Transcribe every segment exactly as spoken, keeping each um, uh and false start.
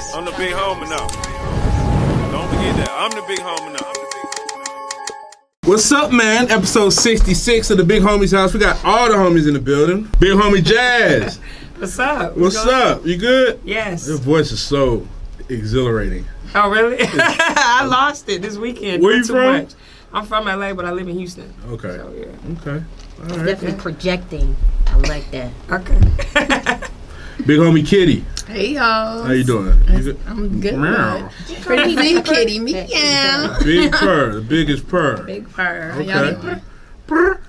I'm the big homie now. Don't forget that. I'm the big homie now. What's up, man? Episode sixty-six of the Big Homie's House. We got all the homies in the building. Big homie Jazz. What's up? What's up? You good? Yes. Your voice is so exhilarating. Oh, really? I lost it this weekend. Where you too from? Much. I'm from L A, but I live in Houston. Okay. So, yeah. Okay. All right. Definitely projecting. I like that. Okay. Big homie Kitty. Hey y'all. How you doing? You good? I'm good. Meow. Pretty big kitty, meow. Big purr. The biggest purr. Big purr. How Okay. y'all doing? Purr.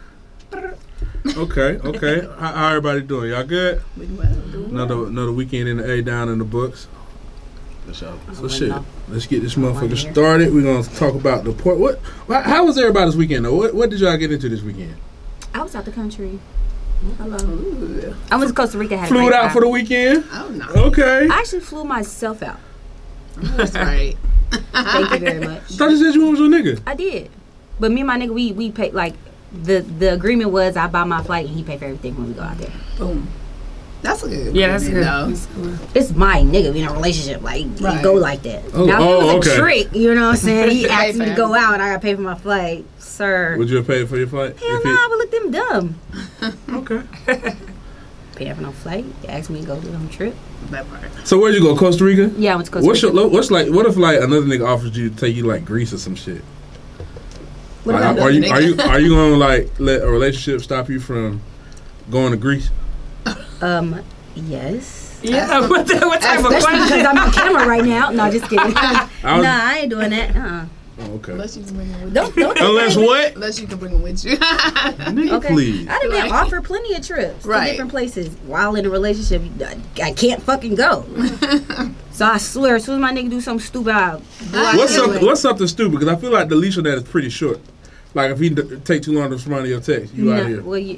Okay, okay. How, how everybody doing? Y'all good? Another another weekend in the A down in the books. So shit, let's get this motherfucker started. We're gonna talk about the port. What? How was everybody's weekend though? What, what did y'all get into this weekend? I was out the country. Hello. Ooh. I went to Costa Rica. Had Flew a it out time. for the weekend. Oh no. Okay. I actually flew myself out. That's right. Thank you very much. I thought you said you went with your nigga. I did, but me and my nigga, we we paid like the the agreement was I buy my flight and he pay for everything when we go out there. Boom. That's a good. Yeah, that's good. Though. It's my nigga. We in a relationship. Like Right. we go like that. Oh, now if oh, it was okay. a trick, you know what I'm saying? He Pay asked me for to go out and I gotta pay for my flight, sir. Would you have paid for your flight? Hell If no, it- I would look them dumb. Okay. Pay for no flight. You asked me to go to some trip. That part. So where'd you go? Costa Rica? Yeah, I went to Costa What's Rica. your what's like? What if like another nigga offers you to take you like Greece or some shit? What Like, about are you nigga? are you are you gonna like let a relationship stop you from going to Greece? Um, yes. Yeah, what, the, what type of Especially because question? I'm on camera right now. No, just kidding. I nah, was- I ain't doing that. Uh-uh. Oh, okay. Unless you can bring them with Don't, you. don't. Unless what? Unless you can bring them with you. Nigga, Okay. please. I done been Right. offered plenty of trips Right. to different places while in a relationship. I, I can't fucking go. So I swear, as soon as my nigga do something stupid, I'll Ah, What's do something it. What's something stupid? Because I feel like the leash on that is pretty short. Like if he d- take too long to respond to your text, you No, out here. well, you,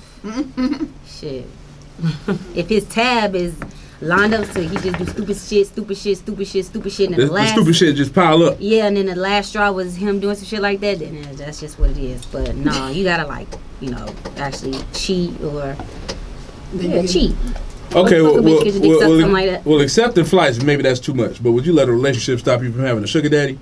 shit. If his tab is lined up so he just do stupid shit, stupid shit, stupid shit, stupid shit, and The, then the the last stupid shit just pile up. yeah, and then the last straw was him doing some shit like that, then uh, that's just what it is. But no, you gotta like, you know, actually cheat or yeah, cheat. Okay, well, Fuck a bitch, well, get your dick well, sucked, well, something like that. well, accepting flights, maybe that's too much. But would you let a relationship stop you from having a sugar daddy?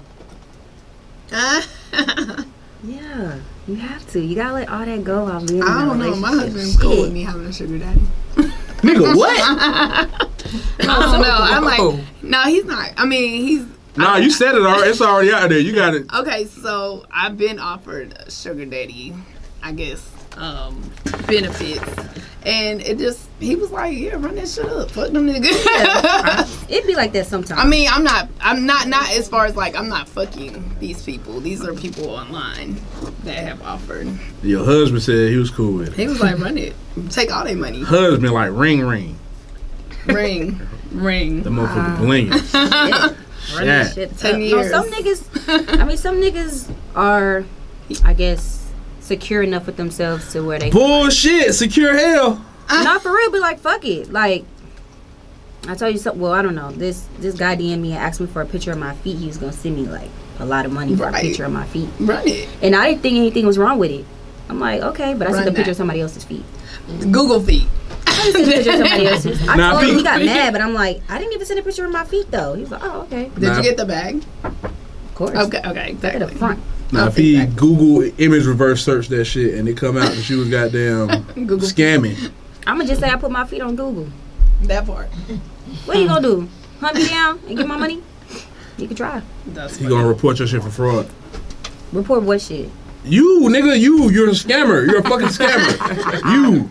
Yeah, you have to. You gotta let all that go while being in I a don't know. My relationship. husband's cool with Shit. me having a sugar daddy. Nigga, what? I don't know. I'm like, no, he's not. I mean, he's. Nah, you said it already. It's already out there. You got it. Okay, so I've been offered a sugar daddy, I guess, um, benefits. And it just, he was like, yeah, run that shit up. Fuck them niggas. It'd be like that sometimes. I mean, I'm not, I'm not, not as far as like, I'm not fucking these people. These are people online that have offered. Your husband said he was cool with it. He was like, run it. Take all their money. Husband like ring ring. Ring. Ring. The motherfucker bling. yeah. Run that Shit. shit Ten up. No, years. some niggas. I mean, some niggas are, I guess, secure enough with themselves to where they. Bullshit. Secure hell. Not for real, be like, fuck it. Like, I told you something. Well, I don't know. This this guy D M'd me and asked me for a picture of my feet. He was gonna send me like a lot of money for Right. a picture of my feet, Run it. and I didn't think anything was wrong with it. I'm like, okay, but I Run sent a picture that. of somebody else's feet. Google feet. I didn't send a picture of somebody else's. I Nah, told him, he feet- got mad, but I'm like, I didn't even send a picture of my feet though. He was like, oh, okay, Did Nah. you get the bag? of course. Okay, okay, At the exactly. front. Now, if he Google image reverse search that shit and it come out that she was goddamn Google. scamming. I'm gonna just say I put my feet on Google. That part. What you gonna do? Hunt me down and get my money? You can try. That's He funny. gonna report your shit for fraud. Report what shit? You, nigga, you, you're a scammer. You're a fucking scammer. You.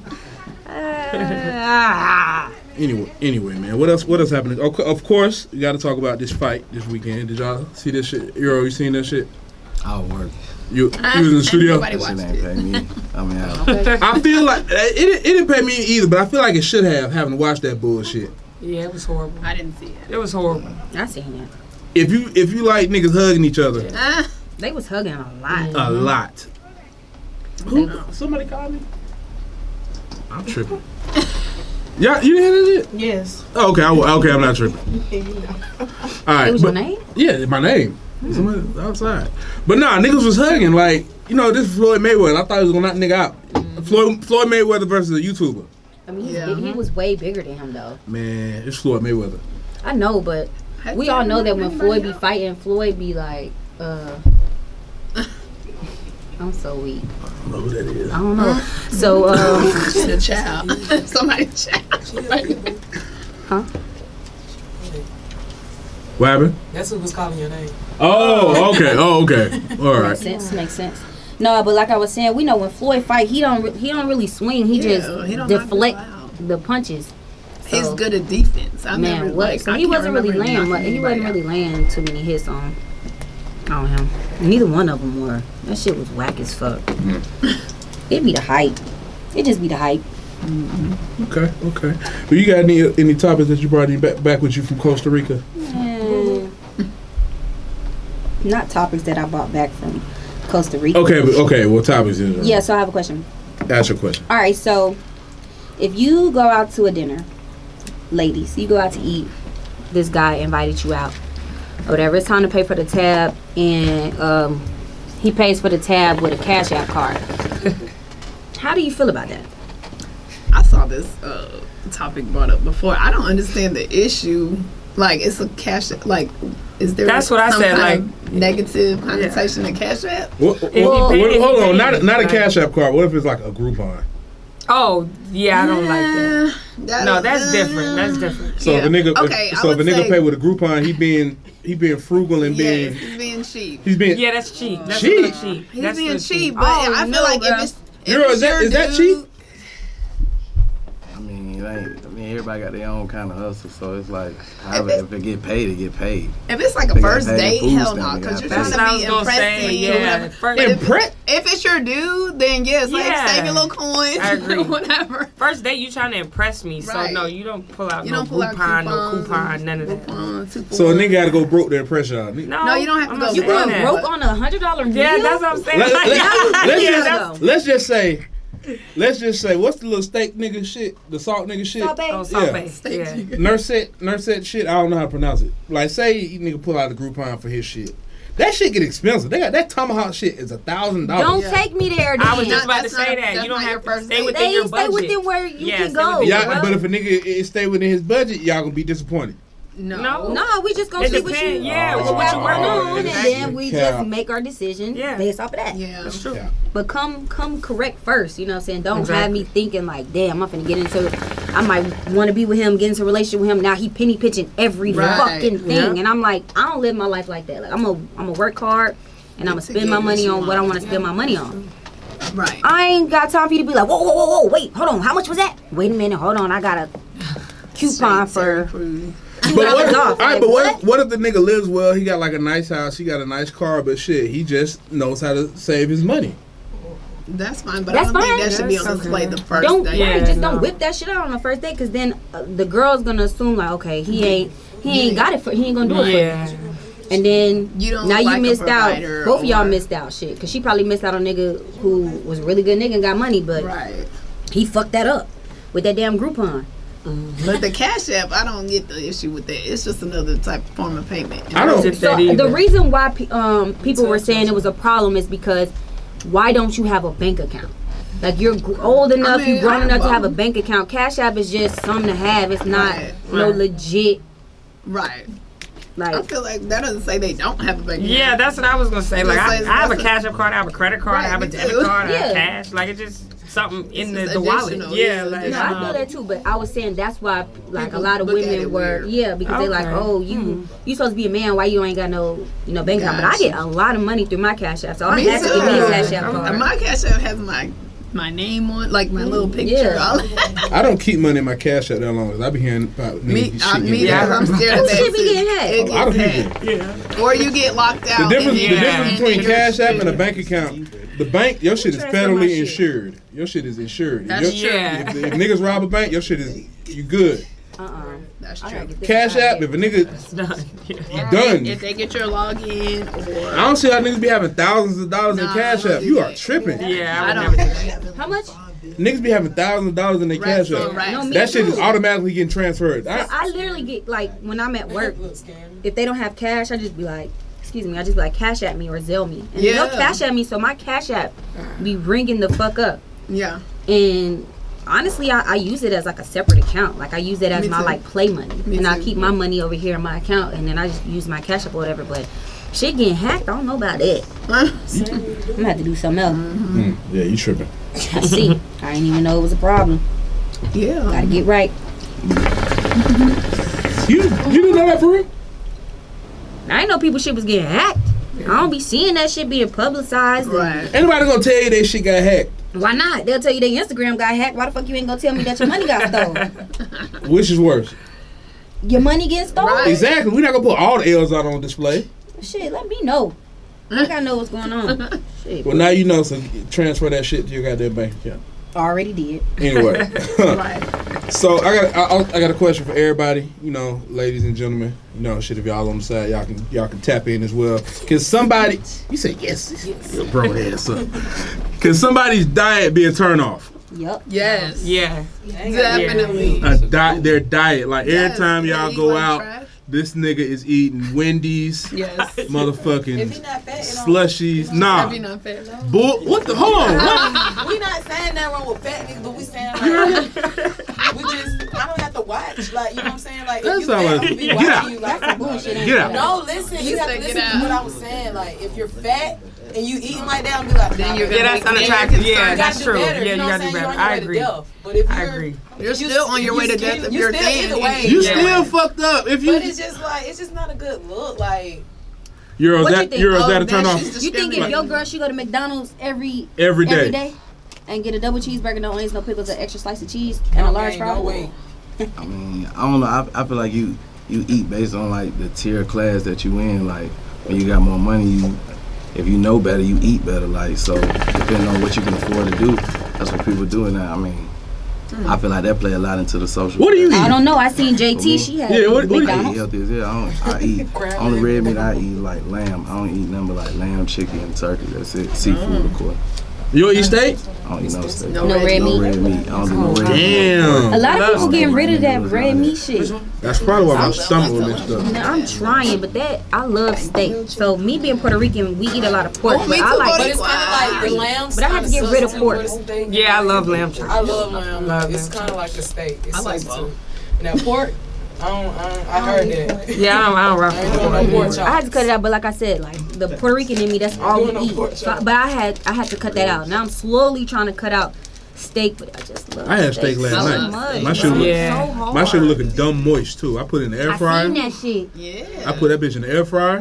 Ah. Anyway, anyway, man. What else? What else happening? Of, of course, you got to talk about this fight this weekend. Did y'all see this shit? Euro, you seen that shit? I work. You, you was in the studio. Nobody This shit watched ain't it. pay me. I mean, I, I feel like it, it didn't pay me either, but I feel like it should have having to watch that bullshit. Yeah, it was horrible. I didn't see it. It was horrible. I seen that. If you if you like niggas hugging each other Ah, They was hugging a lot. a lot. Who? Somebody called me. I'm tripping. Yeah, you didn't hear that shit? Yes. Oh, okay, I, okay, I'm not tripping. All right, It was but- your name? Yeah, my name. Somebody outside. But nah, niggas was hugging like, you know, this is Floyd Mayweather. I thought he was gonna knock nigga out. Floyd Floyd Mayweather versus a YouTuber. I mean, he's Yeah. big, he was way bigger than him, though. Man, it's Floyd Mayweather. I know, but we all know that when Floyd be fighting, Floyd be like, uh, I'm so weak. I don't know who that is. I don't know. So, um, the child. Somebody's child. huh? What happened? That's who was calling your name. Oh, okay. Oh, okay. All right. Makes sense. Makes sense. No, but like I was saying, we know when Floyd fight, he don't re- he don't really swing. He Yeah, just he don't knock deflect people out. the punches. He's So, good at defense. I Man, never what? like. So I he can't wasn't really remember him laying. knocking Mu- he wasn't anybody really laying too many hits on on him. Neither one of them were. That shit was whack as fuck. It be the hype. It just be the hype. Okay. Okay. But you got any any topics that you brought in back, back with you from Costa Rica? Mm, not topics that I brought back from Costa Rica. Okay. But okay. Well, topics is. Yeah. So I have a question. Ask your question. All right, so if you go out to a dinner, ladies, you go out to eat, this guy invited you out, or whatever, it's time to pay for the tab, and um, he pays for the tab with a Cash App card. How do you feel about that? I saw this uh, topic brought up before. I don't understand the issue. Like, it's a cash. Like, is there? That's what I some said, kind like- of negative connotation to Cash App. What, what, he what- paid it, hold he on. paid Not it. not a Like- Cash App card. What if it's like a Groupon? Oh, yeah, I don't like that. That. No, that's different. That's different. So if a Yeah. nigga, Okay, if, I so if a would nigga say- pay with a Groupon, he being he being frugal and Yes, being he's being cheap. he's being. Yeah, that's cheap. That's Cheap? really cheap. He's That's being really cheap, but Oh, I feel no, like bro. if it's if Girl, it's is that- your is that dude- cheap? I mean, it ain't. I mean, everybody got their own kind of hustle, so it's like, however, if it get paid, it get paid. If it's like a They got first paid date, food hell stamp, no, they because got you're paid. trying That's what I to was be gonna impressive. say, or yeah. whatever. First- But if, Impre- if it's your dude, then yes, like Yeah. save your little coins I agree. or whatever. First date, you trying to impress me, so Right. no, you don't pull out You no don't pull out Groupon, no coupons coupon, and none of that. Coupons, two So a for nigga got to go broke to impress y'all. Nigga. No, No, you don't have to I'm go not You broke. saying going that. broke on a hundred dollar meal? Yeah, that's what I'm saying. Let, Like, let, yeah, let's, yeah, just, that's- let's just say, let's just say, what's the little steak nigga shit? The salt nigga shit? Salt Bae? Oh, Salt Yeah. Bae. Yeah. Nurse said, nurse said shit. I don't know how to pronounce it. Like, say you nigga pull out a Groupon for his shit. That shit get expensive. They got that tomahawk shit is a thousand Don't dollars. Yeah. take me there. Then. I was just about to That's say not- that. that's You don't not your have to first stay date. within They your stay budget. within where you Yeah, can stay go. within your Y'all, bro. but if a nigga it stay within his budget, y'all gonna be disappointed. No. No. No, we just gonna It see what you, depends, yeah, what what you you have want. going on, and Exactly. then we Cap. just make our decision Yeah. based off of that. Yeah. That's true. Yeah. But come come correct first, you know what I'm saying? Don't have Exactly. me thinking like, damn, I'm finna get into I might want to be with him, get into a relationship with him. Now he penny pitching every Right. fucking thing. Yeah. And I'm like, I don't live my life like that. Like I'm a I'm a work hard and I'm gonna To spend get my what money you on what I want. want to spend my money on. Right. I ain't got time for you to be like, whoa, whoa, whoa, whoa, wait, hold on, how much was that? Wait a minute, hold on, I got a coupon for Cruise. But what, dollars if, off. all right, Like, but what, what? if, what if the nigga lives well? He got like a nice house, he got a nice car, but shit, he just knows how to save his money. That's fine, but That's I don't fine. think that should be That's on display okay. the first Don't date. Yeah, right, just no. don't whip that shit out on the first date, because then uh, the girl's gonna assume like, okay, he ain't he ain't got it for he ain't gonna do it for you. Yeah. And then You don't now look you like a missed out. provider Both of y'all or- missed out shit, because she probably missed out on a nigga who was a really good nigga and got money, but Right. he fucked that up with that damn Groupon. But the Cash App, I don't get the issue with that. It's just another type of form of payment. I don't- Did So that either. the reason why pe- um, people were saying it was a problem is because why don't you have a bank account? Like you're gr- old enough, mean, you're grown I enough to have a both. bank account. Cash App is just something to have. It's not Right, no right. legit Right. like. I feel like that doesn't say they don't have a bank account. Yeah, that's what I was gonna say. Like, I, Just I have a say- cash app card, I have a credit card, I Right, have a me debit too. card, I Yeah. have cash. Like, it's just something in the, just the wallet. additional, Yeah, yeah, like, No, I um, feel that too, but I was saying that's why, like People a lot of look at women it were, weird. yeah, because they're like, Okay. oh, you you supposed to be a man, why you ain't got no, you know, bank account? But I Gotcha. get a lot of money through my Cash App, so I Me have to give me a too. Cash App I'm- card. And my Cash App has my my name on, like my little picture. Yeah. All that. I don't keep money in my cash app that long, cause I be hearing about Me, niggas uh, shit me, getting Yeah. because I'm hacked. scared of that. Shit be too. getting hacked. It A lot of gets people. hacked. Or you get locked out. The difference, and the then- difference between and Cash App then- and a bank account, the bank, your shit is Transfer my federally shit. insured. Your shit is insured. That's Your- true. If, if niggas rob a bank, your shit is you good. Uh-uh. That's I true. gotta get this Cash out App, of if a nigga it's done. Yeah. done, If they get your login or I don't see how niggas be having thousands of dollars in Nah, Cash I don't App. do You are that. tripping. Yeah, I I would don't. never do that. here. How much? Niggas be having thousands of dollars in their Right, Cash so App. right. No, me That shit too. is automatically getting transferred. I, I literally get like when I'm at work, if they don't have cash, I just be like, excuse me, I just be like Cash App me or Zelle me, and Yeah. they'll Cash App me, so my Cash App be ringing the fuck up, yeah. and honestly, I, I use it as like a separate account. Like I use it as Me my too. like play money, Me and I too. keep my money over here in my account, and then I just use my Cash App or whatever. But shit getting hacked, I don't know about that. I'm gonna have to do something else. Mm, yeah, you tripping. I see. I didn't even know it was a problem. Yeah. Gotta get right. You you didn't know that for real? I didn't know people shit was getting hacked. I don't be seeing that shit being publicized. and- Right. Anybody gonna tell you that shit got hacked? Why not? They'll tell you their Instagram got hacked. Why the fuck you ain't gonna tell me that your money got stolen? Which is worse? Your money getting stolen? Right. Exactly. We're not gonna put all the L's out on display. Shit, let me know. I gotta know what's going on. Shit, Well, now you know, so transfer that shit to your goddamn bank account. already did. Anyway, Right. so I got I, I got a question for everybody. You know, ladies and gentlemen. You know, shit. If y'all on the side, y'all can y'all can tap in as well. Can somebody? You say yes. You're a bro ass up. Can somebody's diet be a turn off? Yup. Yes. Yeah. Definitely. A di- their diet. Like every Yes, time they y'all eat go like out, trash. this nigga is eating Wendy's, Yes. motherfucking If he not fat, it don't- slushies. Nah. Have you not fed no? Bull. What the? Hold on. What? We not saying that wrong with fat niggas, but we saying like we just I don't have to watch. Like you know what I'm saying? Like That if you sound fat, like- I'm gonna be get watching out. you like That's bullshit. Get out. no, listen, He you have said to get listen out. to what I was saying. Like if you're fat and you eating like that, I'm be like, Then nah, you're man, Yeah, that's gonna make unattractive. negative Yeah, you that's gotta true. do better. Yeah, you know what gotta I'm do saying? better. You're on your I way to agree. death. But if I you're, agree. You're still on your you way to still- death if you you're still thin. either way. You Yeah. still fucked up. If you But it's just like it's just not a good look. Like you're What you that think? you're Oh, that a that turn off shit's You think if discriminating. your girl she go to McDonald's every every day. every day and get a double cheeseburger, no onions, no pickles, an extra slice of cheese, and a no large gain, fry? no weight. I mean, I don't know. I, I feel like you you eat based on like the tier class that you in. Like when you got more money, you if you know better, you eat better. Like so, depending on what you can afford to do, that's what people do now. I mean, I feel like that play a lot into the social. What do you class. eat? I don't know. I seen J T. She had Yeah, what- what do you I eat McDonald's. healthy as hell. I don't. I eat on the red meat. I eat like lamb. I don't eat nothing but like lamb, chicken, and turkey. That's it. Seafood, of course. You don't eat steak? I don't eat no steak. No No red red No meat. red meat. I don't do no red meat. Damn. A lot of people Love getting it. rid of that red meat shit. That's probably why my stomach was messed up. Now, I'm trying, but that I love steak. So me being Puerto Rican, we eat a lot of pork. Oh, but me I too, like. But it's kind of like the lamb. But I had to get rid of pork. Yeah, I love lamb chops. I love lamb. Love It's lamb kind of like a steak. It's I like substitute. Now pork, I don't. I, don't, I heard that. Yeah, I don't, I don't rock I with ain't doing no pork. pork chops. I had to cut it out, but like I said, like the Puerto Rican in me, that's all we doing no eat. pork So- chop. but I had I had to cut that out. Now I'm slowly trying to cut out steak, but I just love. I had steak last so night. much. My shit, look, Yeah. so hard. my shit looking dumb moist too. I put it in the air I fryer. seen that shit. Yeah. I put that bitch in the air fryer.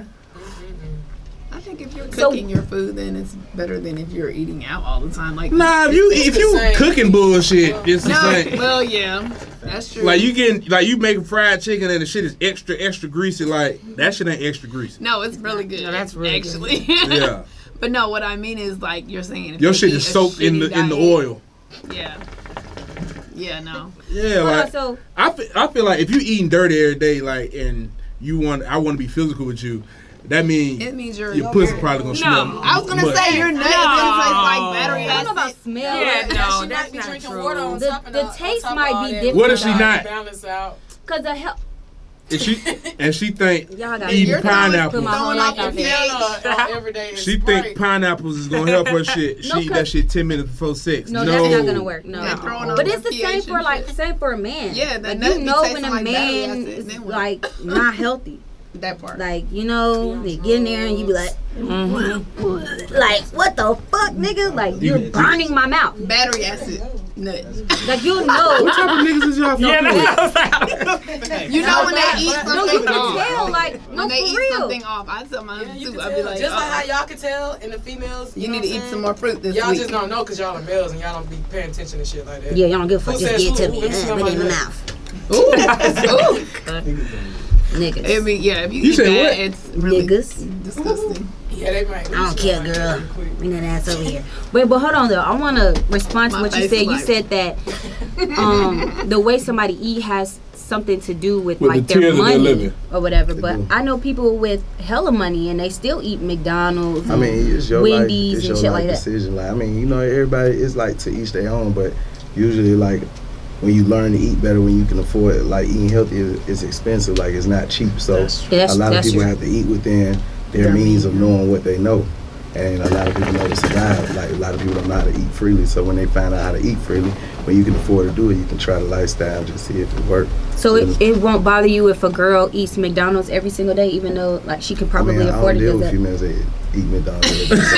I think if you're So- cooking your food, then it's better than if you're eating out all the time. Like Nah, if you if the you same. cooking bullshit, it's the no, same. well, yeah, that's true. Like you getting like you making fried chicken and the shit is extra extra greasy. Like that shit ain't extra greasy. no, it's really good. No, that's really good. actually. Yeah, But no, what I mean is like you're saying. If your you shit eat is a soaked in the shitty in the diet- oil. Yeah. Yeah. No. Yeah, Hold on, like so I feel, I feel like if you eating dirty every day, like and you want I want to be physical with you, that means It means you're. your pussy probably gonna smell. No. I was gonna much. say your nut is gonna taste like battery I don't know about acid. smell. Yeah, And no, she that's might be not drinking true. water on The- top of the on taste top of might all be that. different. What if she Balance not? Balance out. Cause the hell, And she and she think y'all got eating You're throwing- pineapple. put my whole Throwing life off your out there. pH. Piano, uh, every day is She Sprite. think pineapples is gonna help her shit. She No, eat cause- that shit ten minutes before sex. No, No, that's not gonna work. No, Yeah, throwing off but your it's the pH same and for like shit. same for a man. Yeah, that like nut you be know tasting when a like battery man acid, is then what? like not healthy. That part. Like you know, they get in there and you be like, like what the fuck, nigga? Like you're burning my mouth. Battery acid nut. Like you know, what type of niggas is y'all Yeah, fucking with? that's what You know when they eat but- no, you something can off. tell. Like no, When they for eat real. something off, I tell my Yeah, you too. can I be tell. like, just like uh-uh. how y'all can tell in the females. You, You know need to what eat I'm some more fruit this Y'all week. just don't know because y'all are males and y'all don't be paying attention to shit like that. Yeah, y'all don't give a fuck. Who Just says get to who? me. Let me Uh, smell put it in my the nut. mouth. Ooh, Niggas. I mean, yeah, if you, You eat said that, what? it's really Niggas. disgusting. Yeah, they might. I don't care, girl. Bring that ass over here. Wait, but hold on though. I want to respond to My what you face said. is You like- said that um, the way somebody eat has something to do with, With like the their tier that they're money living. or whatever. But do. I know people with hella money and they still eat McDonald's. I and mean, it's your Wendy's life, it's and your shit life like that. decision. Like, I mean, you know, everybody is like to each their own, but usually, like, when you learn to eat better, when you can afford it, like eating healthy is, is expensive. Like, it's not cheap. So Yeah, that's- a lot of that's people true. have to eat within their Their means means. of knowing what they know. And a lot of people know to survive. Like, a lot of people don't know how to eat freely. So when they find out how to eat freely, when you can afford to do it, you can try the lifestyle and just see if it works. So it, it won't bother you if a girl eats McDonald's every single day, even though like she could probably I mean, afford I it. don't deal with That. females that eat McDonald's.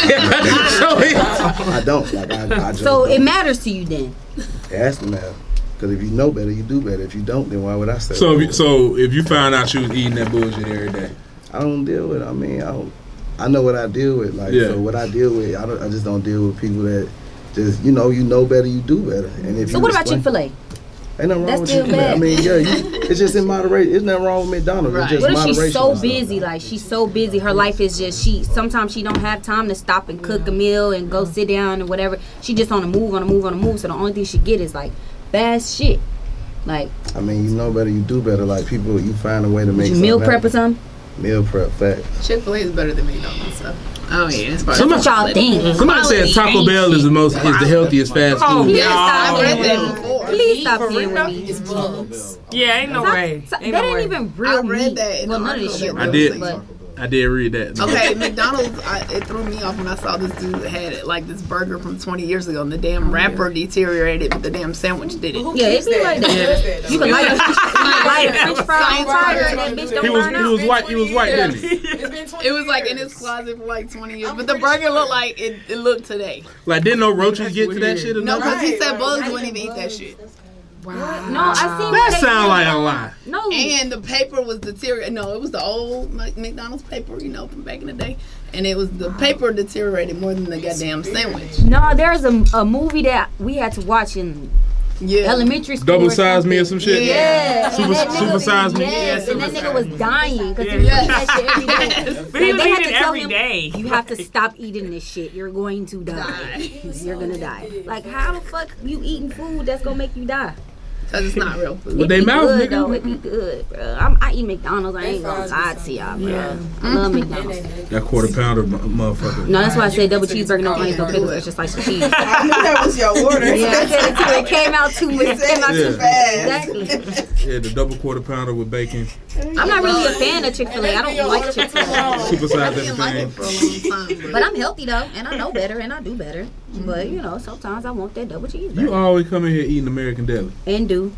I don't. Like, I, I just So don't. it matters to you then. It has to matter. Because if you know better, you do better. If you don't, then why would I say So, if that? you, so if you found out she was eating that bullshit every day, I don't deal with it. I mean, I don't. I know what I deal with. Like, Yeah. so what I deal with, I don't. I just don't deal with people that just, you know, you know better, you do better. And if So you what about explain- Chick-fil-A? Ain't nothing wrong That's with still Chick-fil-A. I bad. mean, yeah, you, it's just in moderation. There's nothing wrong with McDonald's. Right. It's just What if moderation. she's so and stuff. busy? Like she's so busy, her life is just she. Sometimes she don't have time to stop and cook a meal and go sit down and whatever. She just on the move, on the move, on the move. So the only thing she get is like fast shit. Like I mean, you know better, you do better. Like, people, you find a way to make you meal something prep or happen. something. Meal prep, fact. Chick-fil-A is better than McDonald's. So. Oh yeah, it's Somebody- What y'all think? somebody said Taco Bell is the most is the healthiest fast Oh, food. Please yeah. stop I read playing that with me. before. Please stop playing with me. It's bugs. Yeah, ain't no way. So- Ain't that no ain't way. even real I read meat. that in Well, the none of this article shit. that I real, did. but I did read that. Okay, McDonald's, I, it threw me off when I saw this dude had it, like this burger from twenty years ago, and the damn wrapper deteriorated, but the damn sandwich did it. Who Yeah, keeps it be that? like Who that. keeps that, you though? can light a, you can light a French fry on Science fire burger. and that bitch don't He was burn he out. was white. He was white, didn't he? It's been twenty It was like in his years. closet for like twenty years, I'm but the pretty burger sure. looked like it, it looked today. Like, didn't no roaches get to that shit? Or No, nothing? because he Right, said right. bugs Not wouldn't even even eat that bugs. shit. No, I seen That they- sound like a lie. No. And the paper was deteriorated. No, it was the old Mc- McDonald's paper, you know, from back in the day. And it was the paper deteriorated more than the goddamn sandwich. No, there's a, a movie that we had to watch in Yeah. elementary school. Double or size me or something. some shit. Yeah. Super and that nigga- super size me. Yes, and that nigga was dying because he was Yeah. eating that shit every day. But he Like, was they had eating to tell every him, day. You have to stop eating this shit. You're going to die. You're gonna die. Like how the fuck you eating food that's gonna make you die? Because it's not real food. With It they be mouth, good nigga. though. It be good, bro. I'm, I eat McDonald's. I ain't gonna lie to y'all, bro. I love McDonald's. That quarter pounder mu- motherfucker. No, that's why I said double cheeseburger, no onions, no pickles. It's just like some cheese. I knew that was your order. Yeah, I said it too. It came out too. It came out Yeah. too fast. Exactly. Yeah, the double quarter pounder with bacon. I'm not really a fan of Chick-fil-A. I don't like Chick-fil-A. Super size I didn't like it everything. for a long time. But I'm healthy though, and I know better, and I do better. But you know, sometimes I want that double You cheeseburger. always come in here eating American deli. And do.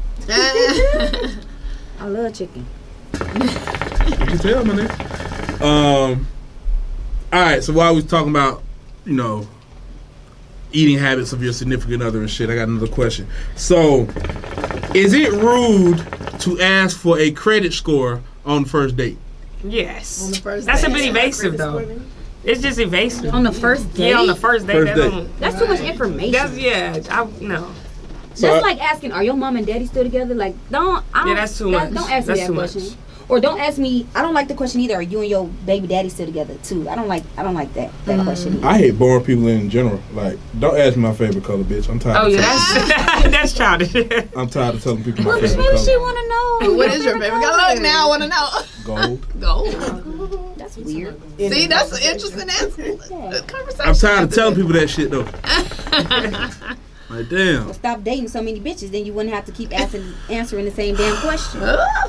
but I love chicken. You can tell, my nigga. Um. All right. So while we was talking about, you know, eating habits of your significant other and shit, I got another question. So, is it rude to ask for a credit score on the first date? Yes. on the first That's a day. bit evasive though. It's just evasive. On the first date? Yeah, on the first date. First that date. don't- That's too much information. That's yeah. I no. So That's I- like asking, are your mom and daddy still together? Like, don't. I don't Yeah, that's too that- much. Don't ask me That's that too much. question. Or don't ask me. I don't like the question either. Are you and your baby daddy still together too? I don't like. I don't like that. That question. Either. I hate boring people in general. Like, don't ask me my favorite color, bitch. I'm tired. Oh of yeah, telling- that's that's childish. I'm tired of telling people my Well, favorite maybe she color. want to know. What is your favorite color? Look, now I want to know. Gold. Gold. That's weird. See, that's an interesting answer. Conversation. I'm tired of telling people that shit though. Like, damn. Well, stop dating so many bitches, then you wouldn't have to keep asking, answering the same damn question.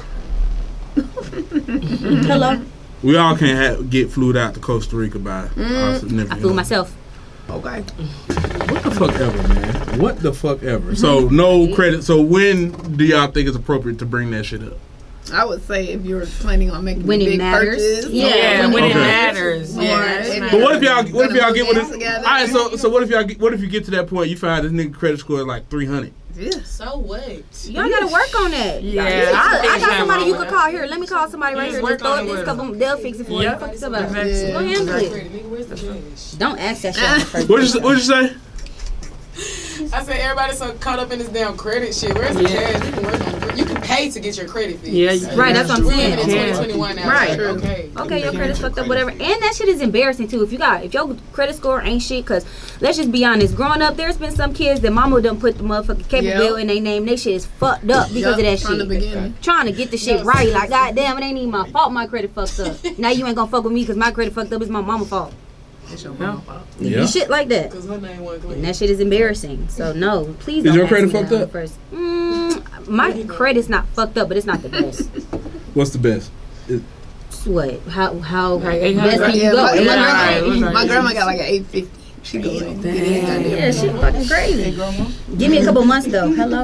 Hello. We all can't have, get flued out to Costa Rica by our significant I flew other. myself. Okay. What the fuck ever, man? What the fuck ever? So no credit. So when do y'all think it's appropriate to bring that shit up? I would say if you're planning on making When a it big matters. purchase. Yeah, Yeah, when it Okay. matters. Or Yeah. if- But what if y'all? What if y'all get with it? All Together. right. So so what if y'all? Get, what if you get to that point? You find this nigga credit score is like three hundred. Yeah. So what? Y'all gotta work on that. Yeah, I, I I think got so. somebody you could call here. Let me call somebody right Just here. work Just throw on it it this with couple. They'll fix it for Yep. you. Fuck this up. Exactly. Go handle it. Nigga, where's the cash? Don't ask that shit on the first What you date. what you say? I said everybody's so caught up in this damn credit shit. Where's the Yeah. cash? You can work on it. You can pay to get your credit fixed. Yeah, you- Right, that's what I'm We're saying. living in Yeah. twenty twenty-one now. Right. so, Okay. Okay, your credit's fucked up, whatever. And that shit is embarrassing too. If you got, if your credit score ain't shit, cause let's just be honest. Growing up, there's been some kids that mama done put the motherfucking cable Yep. bill in their name. They shit is fucked up because Yup, of that from the shit. beginning. Trying to get the shit right. Like, goddamn, it ain't even my fault. My credit fucked up. Now you ain't gonna fuck with me because my credit fucked up. It's my mama's fault. It's your mama fault. Yeah. Shit like that. Because her name wasn't And clean. that shit is embarrassing. So no, please Is don't your ask credit me fucked that up? First. Mm, my credit's not fucked up, but it's not the best. What's the best? It, what? How how Like eight hundred? best can you Yeah, go? my, eight my, hundred? Right. grandma, my grandma got like an eight fifty. She going. Yeah, she fucking crazy. Give me a couple months though. Hello.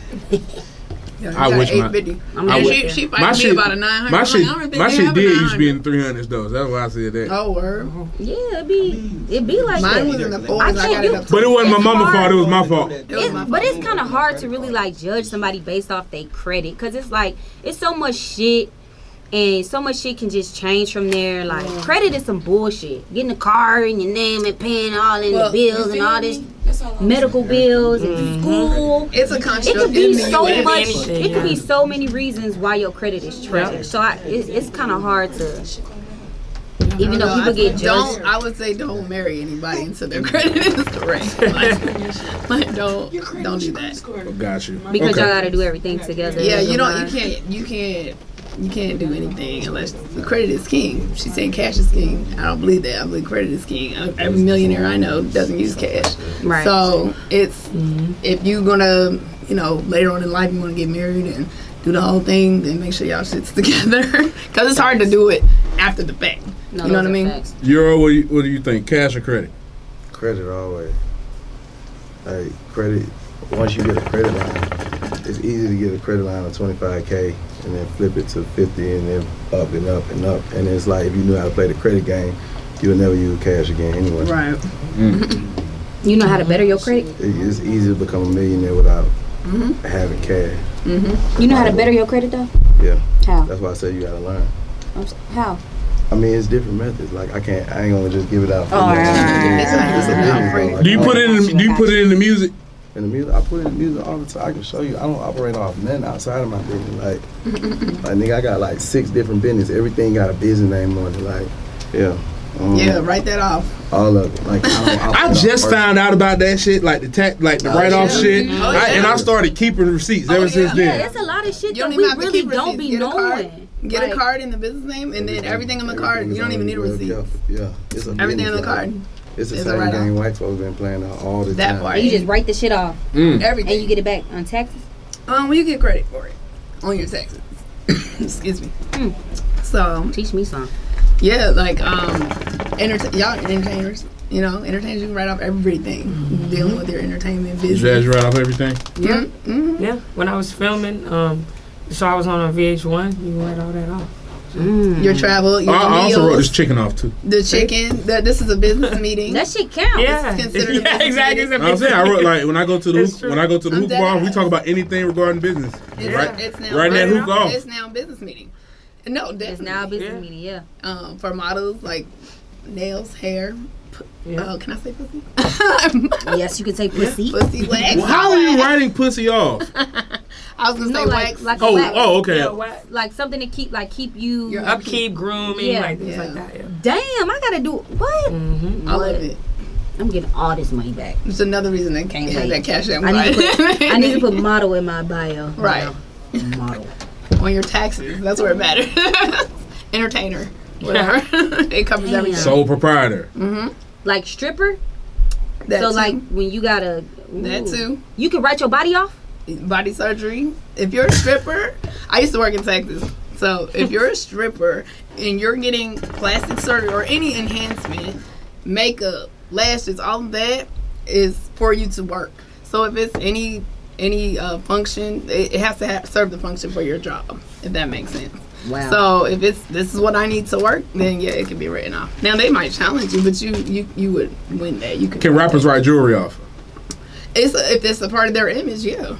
I wish my- I'm I And would- she, she My fights me shit, about a nine hundred. my I'm shit, like, I don't think my they shit have a did used to be nine in the three hundreds though. That's why I said that. hundred. Oh, word. Yeah, it be it be like Mine that. was in the fours. I I, can't got it do- up to But it wasn't my It's mama's hard. fault. It was my fault. It was It, my but fault. it's kind of hard to really like judge somebody based off their credit, because it's like it's so much shit, and so much shit can just change from there. Like credit is some bullshit. Getting a car in your name and paying all in Well, the bills you and feel all this me? That's all I'm medical saying. bills and school. It's a It construct. could be in the so U S. much. anything, It could be yeah. so many reasons why your credit is trash. So I, it, it's kind of hard to, even though No, people I get judged. don't. I would say don't marry anybody until their credit is correct. Like, like don't don't do that. Got you. Because Okay. y'all got to do everything together. Yeah, you don't. You Combined. can't. You can't. You can't do anything unless the credit is king. She's saying cash is king. I don't believe that. I believe credit is king. Every millionaire I know doesn't use cash. Right. So it's if you're gonna, you know, later on in life you want to get married and do the whole thing, then make sure y'all shit's together. Because it's hard to do it after the fact. No, you know those what I are mean? facts. Euro, what do you, what do you think? Cash or credit? Credit always. Like credit, once you get a credit line, it's easy to get a credit line of twenty-five K and then flip it to fifty and then up and up and up. And it's like if you knew how to play the credit game, you'll never use cash again anyway. Right. You know how to better your credit? It- It's easy to become a millionaire without having cash. You know how to better your credit though? Yeah, How? that's why I say you gotta learn. I'm s- How? I mean, it's different methods. Like I can't, I ain't gonna just give it out. For Oh, nothing. right, right, right, It's a- right, it's a right, business, right. like, Do you I- put it in? The, do you put it in the music? in the music? I put it in the music all the time. I can show you. I don't operate off nothing outside of my business. Like, like nigga, I got like six different business. Everything got a business name on it. Like, yeah. Um, Yeah. Write that off. All of it. Like, I, don't I operate just off found out about that shit, like the tax, like the Oh, write-off yeah. shit, Oh, I, yeah. and I started keeping receipts Oh, ever yeah. since Yeah, then. it's a lot of shit You that don't we even have to really keep don't receipts. be Get a card. knowing. Get Like, a card in the business name, and then everything on the card. everything's You don't even need a real receipt. careful. Yeah. It's a Everything on business, the card. like, It's the is a same write-off. game white folks been playing all the That time. part. And you just write the shit off, Mm. Everything. and you get it back on taxes. Um, well, you get credit for it on your taxes. Excuse me. Mm. So Teach me some. yeah, like um, enter- y'all entertainers. You know, entertainers you can write off everything dealing with your entertainment Jazz, business. you write off everything. Yeah. Mm-hmm. Yeah, when I was filming, um, so I was on a V H one. You can write all that off. Mm. Your travel, your I, I also wrote meals, this chicken off too. the chicken. That this is a business meeting. That shit counts. Yeah, considered a yeah, business exactly. meeting. I'm saying I wrote like when I go to the That's hook, true. when I go to the I'm hook dead bar, we ass. talk about anything regarding business. It's, Right, it's now right in that it's- hook off. It's now a business meeting. No, It's definitely. now a business Yeah. meeting. Yeah. um, for models like nails, hair. Yeah. Uh, can I say pussy? Yes, you can say pussy. Pussy wax. Well, how are you writing pussy off? I was gonna No, say like wax. like a Oh, wax. oh, okay. Yeah, what? Like something to keep like keep you. Your Upkeep, grooming, Yeah. like things Yeah. like that. Yeah. Damn, I gotta do what? Mm-hmm. I love it. I'm getting all this money back. It's another reason they Can't can't have wait. that cash out. I need to put I need to put model in my bio. Right. Model. on your taxes. That's where it matters. Entertainer, whatever. It covers Damn. everything. Sole proprietor. Mm-hmm. Like stripper. That so too. like when you gotta. that ooh. too. You can write your body off. Body surgery. If you're a stripper, I used to work in Texas. So if you're a stripper and you're getting plastic surgery or any enhancement, makeup, lashes, all of that is for you to work. So if it's any any uh, function, it, it has to have, serve the function for your job, if that makes sense. Wow. So if it's this is what I need to work, then yeah, it can be written off. Now they might challenge you, but you you, you would win that. You could Can rappers write jewelry off? It's if it's a part of their image, yeah.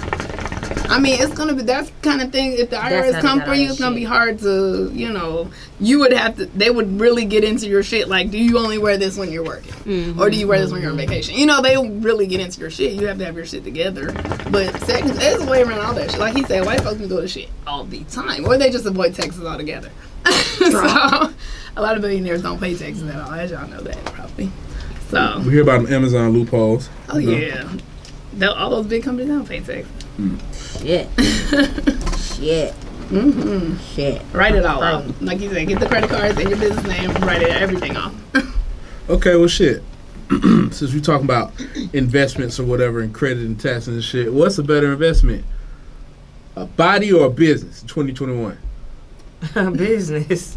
I mean, it's gonna be that kind of thing. If the I R That's S how come they got for you, our it's gonna shit. be hard to, you know. You would have to. They would really get into your shit. Like, do you only wear this when you're working, Mm-hmm. or do you wear this when you're on vacation? You know, they will really get into your shit. You have to have your shit together. But seconds, there's a way around all that shit. Like he said, white folks can do this shit all the time, or they just avoid taxes altogether. So, a lot of billionaires don't pay taxes at all. As y'all know that probably. So, We hear about them Amazon loopholes. oh yeah, They'll- all those big companies don't pay taxes. Shit. Shit. Mm-hmm. Shit. Write it all off. Like you said, get the credit cards and your business name, write it everything off. Okay, well, shit. Since we're talking about investments or whatever and credit and taxes and shit, what's a better investment? A body or a business in twenty twenty-one? Business.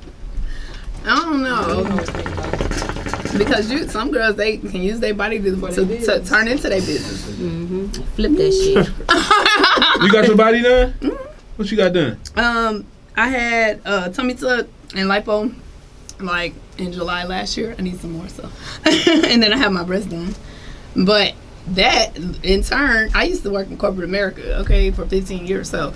I don't know. Because you, some girls, they can use their body to, to, to turn into their business. Mm-hmm. Flip that shit. You got your body done? Mm-hmm. What you got done? Um, I had uh, tummy tuck and lipo like in July last year. I need some more, so. And then I have my breast done. But that, in turn, I used to work in corporate America, okay, for fifteen years. So,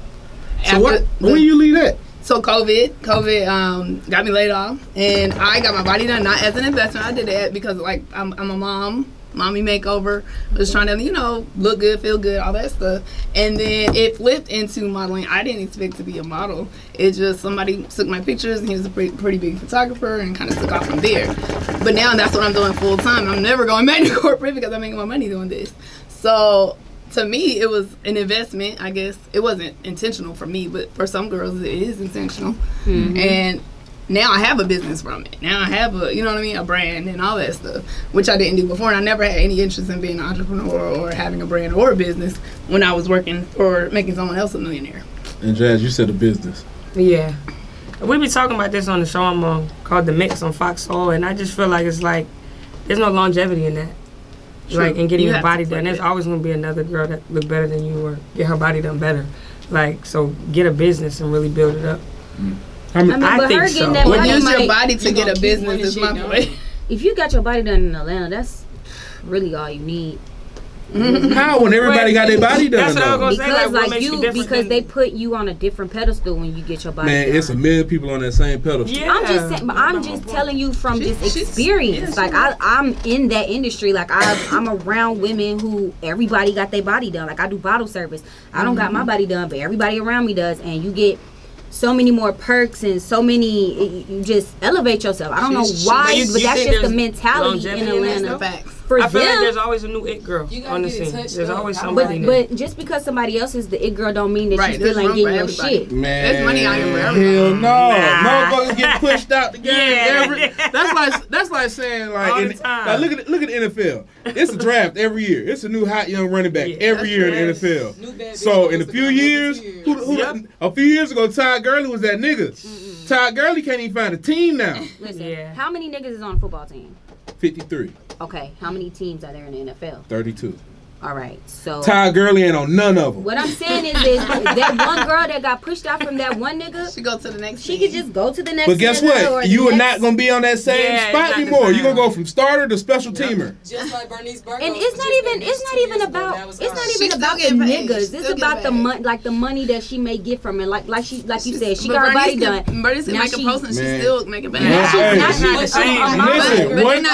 so what? The, when you leave that? So COVID, COVID um, got me laid off, and I got my body done not as an investment. I did it because like I'm, I'm a mom, mommy makeover. I was trying to, you know, look good, feel good, all that stuff. And then it flipped into modeling. I didn't expect to be a model. It just somebody took my pictures, and he was a pretty, pretty big photographer, and kind of took off from there. But now that's what I'm doing full time. I'm never going back to corporate because I'm making my money doing this. So. To me, it was an investment, I guess. It wasn't intentional for me, but for some girls, it is intentional. Mm-hmm. And now I have a business from it. Now I have a, you know what I mean, a brand and all that stuff, which I didn't do before. And I never had any interest in being an entrepreneur or having a brand or a business when I was working or making someone else a millionaire. And Jazz, you said a business. Yeah. We be talking about this on the show I'm on, called The Mix on Fox Soul, and I just feel like it's like, there's no longevity in that. True. Like, and getting you your body done. There's always going to be another girl that look better than you or get her body done better. Like, so get a business and really build it up. Mm. I mean, I, I think so. But use your body to get a business is my point. If you got your body done in Atlanta, that's really all you need. Mm-hmm. How when everybody got their body done? That's what I was gonna because say. Like, like you, because than... they put you on a different pedestal when you get your body Man, done. it's a million people on that same pedestal. Yeah. I'm just saying, but I'm just telling you from she, just experience. Like I, I'm in that industry. Like I, I'm around women who everybody got their body done. Like I do bottle service. I don't mm-hmm. got my body done, but everybody around me does, and you get so many more perks and so many. You just elevate yourself. I don't She's, know why, you, but you that's just the mentality in Atlanta. For I feel them, like there's always a new it girl on the scene. There's always somebody. But, but just because somebody else is the it girl don't mean that right, you still ain't getting your shit. Man, there's money out here for hell no. Nah. Motherfuckers get pushed out the game. Yeah. Every, that's like that's like saying like, all in, the time. like look at look at the N F L. It's a draft every year. It's a new hot young running back yeah, every year right. in the N F L. So in a few years, who, who, yep. a few years ago, Todd Gurley was that nigga. Mm-mm. Todd Gurley can't even find a team now. Listen, yeah. How many niggas is on a football team? fifty-three. Okay, how many teams are there in the N F L? thirty-two. All right, so Todd Gurley ain't on none of them. What I'm saying is, is that one girl that got pushed out from that one nigga, she go to the next. She team. could just go to the next. But guess what? You are not gonna be on that same yeah, spot anymore. You're gonna go from starter to special yep. teamer. Just like Bernice Burgos. And it's not even. It's not even about. It's not even about the niggas. It's about the money, like the money that she may get from it. Like, like she, like you said, she got her body done. Bernice can make a post and she still making back. Listen, one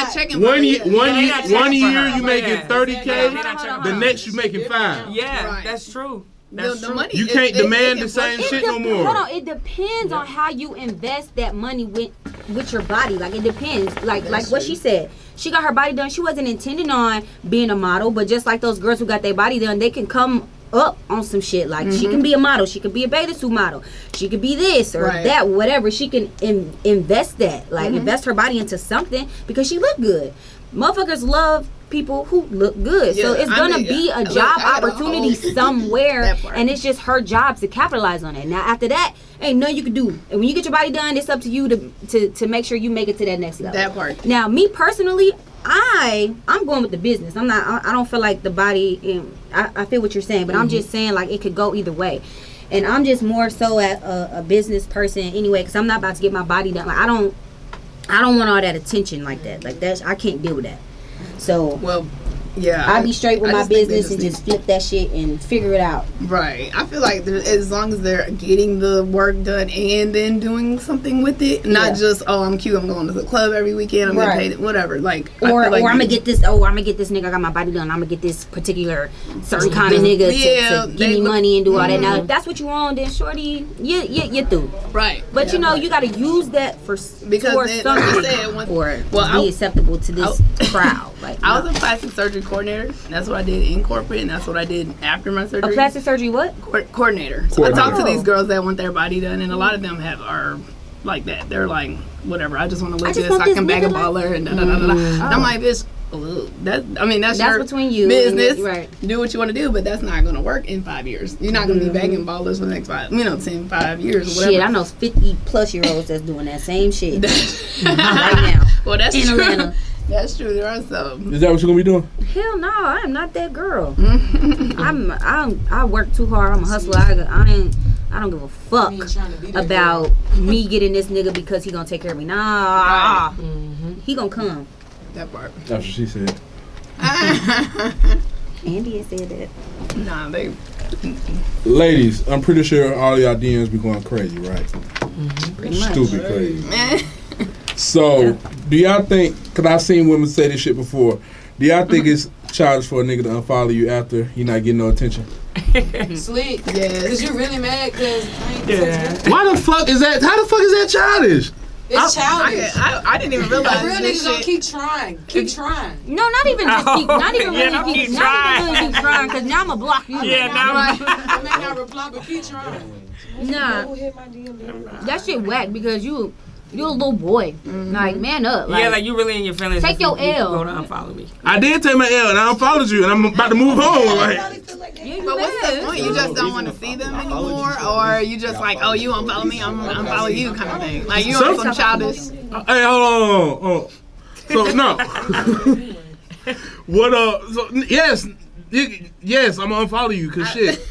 one one year you making thirty k. The next you making five. Yeah, right. that's true. That's the, the true. money, you it, can't it, demand it, the same it, shit it no more. Hold on, it depends yeah. on how you invest that money with with your body. Like it depends. Like that's like what true. She said. She got her body done. She wasn't intending on being a model, but just like those girls who got their body done, they can come up on some shit. Like mm-hmm. she can be a model, she could be a bathing suit model, she could be this or right. that, whatever. She can in, invest that, like mm-hmm. invest her body into something because she look good. Motherfuckers love people who look good, yeah, so it's gonna I mean, be a job look, opportunity somewhere, and it's just her job to capitalize on it. Now after that, ain't nothing you can do. And when you get your body done, it's up to you to to, to make sure you make it to that next level. That part. Now me personally, I I'm going with the business. I'm not. I, I don't feel like the body. And I, I feel what you're saying, but mm-hmm. I'm just saying like it could go either way. And I'm just more so at a, a business person anyway, because I'm not about to get my body done. Like I don't. I don't want all that attention like that. Like that's I can't deal with that. So well, yeah, I be straight with I my business just and just flip that shit and figure it out. Right. I feel like as long as they're getting the work done and then doing something with it, not yeah. just oh I'm cute, I'm going to the club every weekend, I'm right. getting paid, whatever. Like or like or I'm gonna get this. Oh, I'm gonna get this nigga. I got my body done. I'm gonna get this particular certain kind of nigga yeah, to, to give me money and do all mm-hmm. that. Now if that's what you want, then shorty, you you you through. Right. But yeah, you know right. you got to use that for because then, something like said, when, or well, to be I, acceptable to this I, crowd. Like I no. was a plastic surgery coordinator. That's what I did in corporate, and that's what I did after my surgery. A plastic surgery what? Co- coordinator. So coordinator. I talk to these girls that want their body done, and a lot of them have are like that. They're like, whatever. I just want to look this. I can bag a baller, and da da da da. And I'm like, bitch, Ugh, that I mean that's, That's your between you and business. your- right. Do what you want to do, but that's not gonna work in five years. You're not gonna be begging ballers for the next five, you know, ten, five years or whatever. Shit, I know fifty plus year olds that's doing that same shit right now. Well, that's In true. Atlanta. That's true. There are some. Is that what you're gonna be doing? Hell no, I am not that girl. I'm I'm I work too hard. I'm a hustler. I, I ain't I don't give a fuck You ain't trying to be that about me getting this nigga because he gonna take care of me. Nah, he gonna come. That part. That's what she said. Andy had said that. Nah, they. Ladies, I'm pretty sure all y'all D Ms be going crazy, right? Pretty much. Stupid crazy. So, do y'all think, because I've seen women say this shit before, do y'all think it's childish for a nigga to unfollow you after you not getting no attention? Slick. Yes. Cause you really mad cause I ain't Yeah. Why the fuck is that? How the fuck is that childish? It's I, childish. I, I didn't even realize Real this niggas gonna shit. keep trying. Keep trying. No, not even just keep, not even Yeah, really don't keep, keep not even trying. really keep trying, because now I'm gonna block you. Yeah, now I may not reply, but keep trying. Nah, Who hit my D M? that shit whack because you, you a little boy. Like, man up. Like, yeah, like you really in your feelings. Take if your you, you L. Go to unfollow me. I did take my L and I unfollowed you and I'm about to move home. Like, yeah, you But what's the mad. point? You just don't want to see them anymore, or you just like, oh, you unfollow me, I'm unfollow you, kind of thing. Like you on some childish. hey, hold on, hold on. So no. What uh? So, yes, y- yes, I'm gonna unfollow you because shit.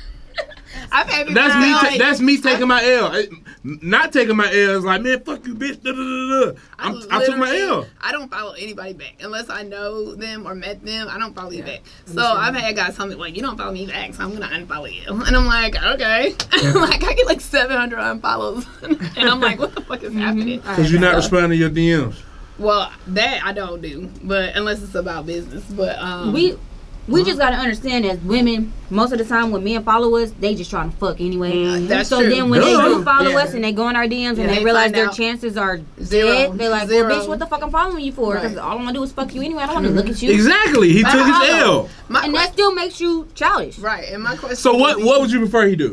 I've had people That's say, me. Ta- like, that's me taking my L. I- Not taking my L is like, man, fuck you, bitch. Da, da, da, da. I'm, I took my literally- L. I don't follow anybody back unless I know them or met them. I don't follow you back. So I've had guys tell me like, you don't follow me back, so I'm gonna unfollow you. And I'm like, okay. Like I get like seven hundred unfollows, and I'm like, what the fuck is happening? Because you're not responding to your D Ms. Well, that I don't do, but unless it's about business. But um, We we just gotta understand as women, most of the time when men follow us, they just trying to fuck anyway. Mm, that's so true. then when they Duh. do follow Yeah. us and they go in our D Ms Yeah, and they, they realize find their out chances are Zero. dead, they're like, Zero. well, bitch, what the fuck I'm following you for? Because Right. all I'm gonna do is fuck you anyway. I don't want to look at you. Exactly. He took his Follow. L. my And that still makes you childish. right. And my question. So what? would What be- would you prefer he do?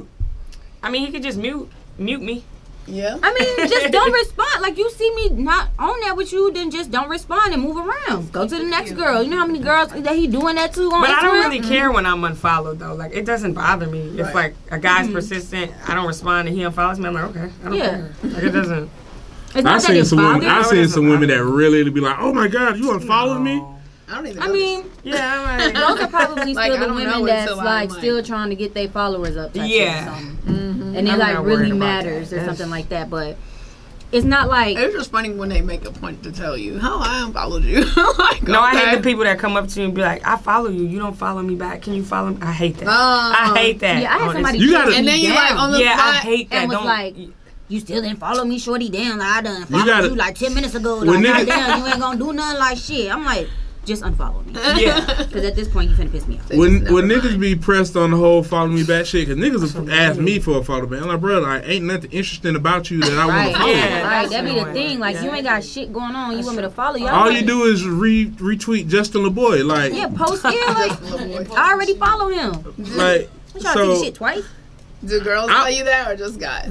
I mean, he could just mute mute me. Yeah. I mean, just don't respond. Like, you see me not on that with you, then just don't respond and move around. Go to the next girl. You know how many girls that he doing that to on But I don't Instagram? really care when I'm unfollowed though. Like it doesn't bother me if Right. like a guy's persistent. I don't respond and he unfollows me. I'm like, okay, I don't Yeah. care. Like it doesn't. It's not I've that seen it some women. bothers I've No, it seen doesn't some women bother that really be like, "Oh my god, you unfollowed me." I don't even. I know mean, Yeah, I'm like, those are probably Like, still I the don't know women that's until I'm like like- still trying to get their followers up. Type Yeah. shit or something. And it I'm like not really worried about matters that. or That's- something like that. But it's not like It's just funny when they make a point to tell you, "Oh, I unfollowed you." Like, no, I okay. hate the people that come up to you and be like, I follow you. You don't follow me back. Can you follow me? I hate that. Oh. I hate that. yeah, I had on somebody You you gotta- me And then you down. like on the Yeah, I spot. hate that. and was Don't. like, you still didn't follow me, shorty. Damn, like I done followed you, gotta- like ten minutes ago. When Like, niggas- goddamn, you ain't gonna do nothing like shit. I'm like, just unfollow me. yeah. Because at this point, you finna piss me off. When just when never niggas be pressed on the whole follow me back shit, because niggas have asked me for a follow back. I'm like, bro, like, ain't nothing interesting about you that I want Right, to follow. Yeah, right. that's That be the annoying. thing. Like, Yeah. you ain't got shit going on. You want me to follow you? I'm All like, you do is re- retweet Justin LeBoy, like, Yeah, post it. Like, I already follow him. like, I'm trying to see so, shit twice. Do girls I- tell you that or just guys?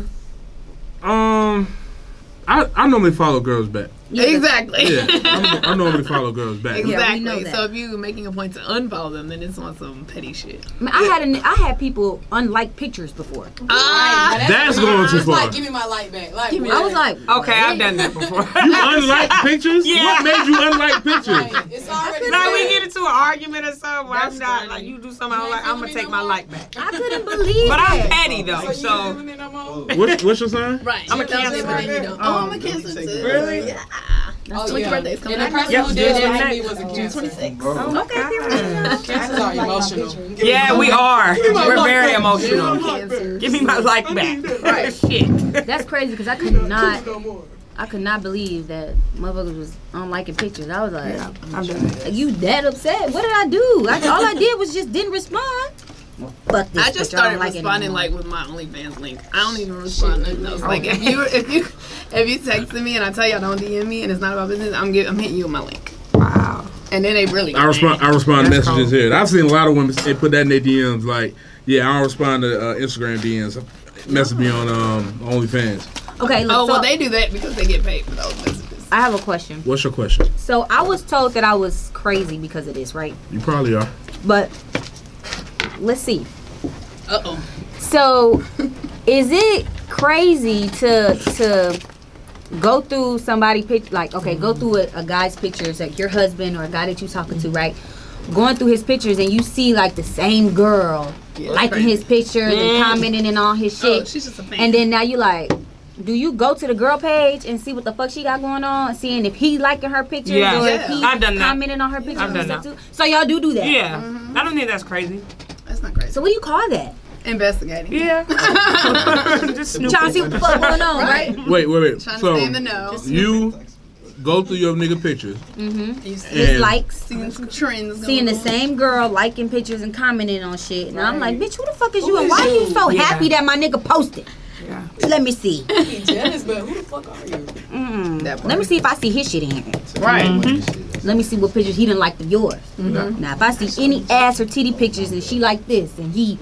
um, I I normally follow girls back. Yeah, Exactly. Yeah, I'm, I normally follow girls back. Exactly. Yeah, we know that. So if you're making a point to unfollow them, then it's on some petty shit. I, mean, I had an, I had people unlike pictures before. Ah, That's going too It's far. like, give me my light back. Like, I was like, Okay, I've done that before. You unlike pictures? Yeah. What made you unlike pictures? Like, it's already Like we there. get into an argument or something where I'm That's not funny. like you do something I'm like I'm gonna take my like back. I couldn't believe But I'm that. petty though, So you so feeling it no more? What's, what's your sign? right. I'm a She tells Cancer. everybody you don't. Oh, I'm a Cancer too. Really? Yeah. Oh, When's your yeah. birthday's coming And the up? person Yep, who did June that to me twenty-sixth. was a June Cancer. twenty-sixth. Oh. Okay, Cancers are emotional. yeah, we are. We're very emotional. Cancer. Give me my like back. Right. Shit. that's crazy because I could not, I could not believe that motherfuckers was unliking pictures. I was like, Yeah, I've done that. you that upset? What did I do? I, all I did was just didn't respond. Fuck this I just picture, I don't started like it responding anymore. like with my OnlyFans link. I don't even respond to those. Like if you if you if you texted me and I tell you I don't D M me and it's not about business, I'm get, I'm hitting you with my link. Wow. And then they really. I respond. I respond to That's messages cold. here. I've seen a lot of women. They put that in their D Ms. Like, yeah, I don't respond to uh, Instagram D Ms. Message me on um, OnlyFans. Okay, look, Oh so, well, they do that because they get paid for those messages. I have a question. What's your question? So I was told that I was crazy because of this, right? You probably are. But let's see. Uh oh. So is it crazy to to go through somebody pic like okay, go through a, a guy's pictures, like your husband or a guy that you talking to, right? Going through his pictures and you see like the same girl Yeah, liking crazy. his pictures and commenting and all his Oh, shit. she's just a fan. And then now you like, do you go to the girl page and see what the fuck she got going on, seeing if he liking her pictures Yeah. or if Yeah. he I've done that. commenting on her pictures I've and done stuff too? So y'all do do that. Yeah, Mm-hmm. I don't think that's crazy. That's not crazy. So what do you call that? Investigating. Yeah, just snooping. Trying to see what the fuck going on, right? Wait, wait, wait. Trying to So stay in the know. you go through your nigga pictures. Mm-hmm. You see, His And- likes. seeing some trends. Seeing the going on. same girl liking pictures and commenting on shit. And I'm like, Right. bitch, who the fuck is Who you? And is why are you you? so Yeah. happy that my nigga posted? Yeah. Let me see. I be jealous, but who the fuck are you? Mm. That part. Let me see if I see his shit in here. Right. Let me see what pictures he didn't like of yours. Mm-hmm. Now, if I see any ass or titty pictures and she like this and he,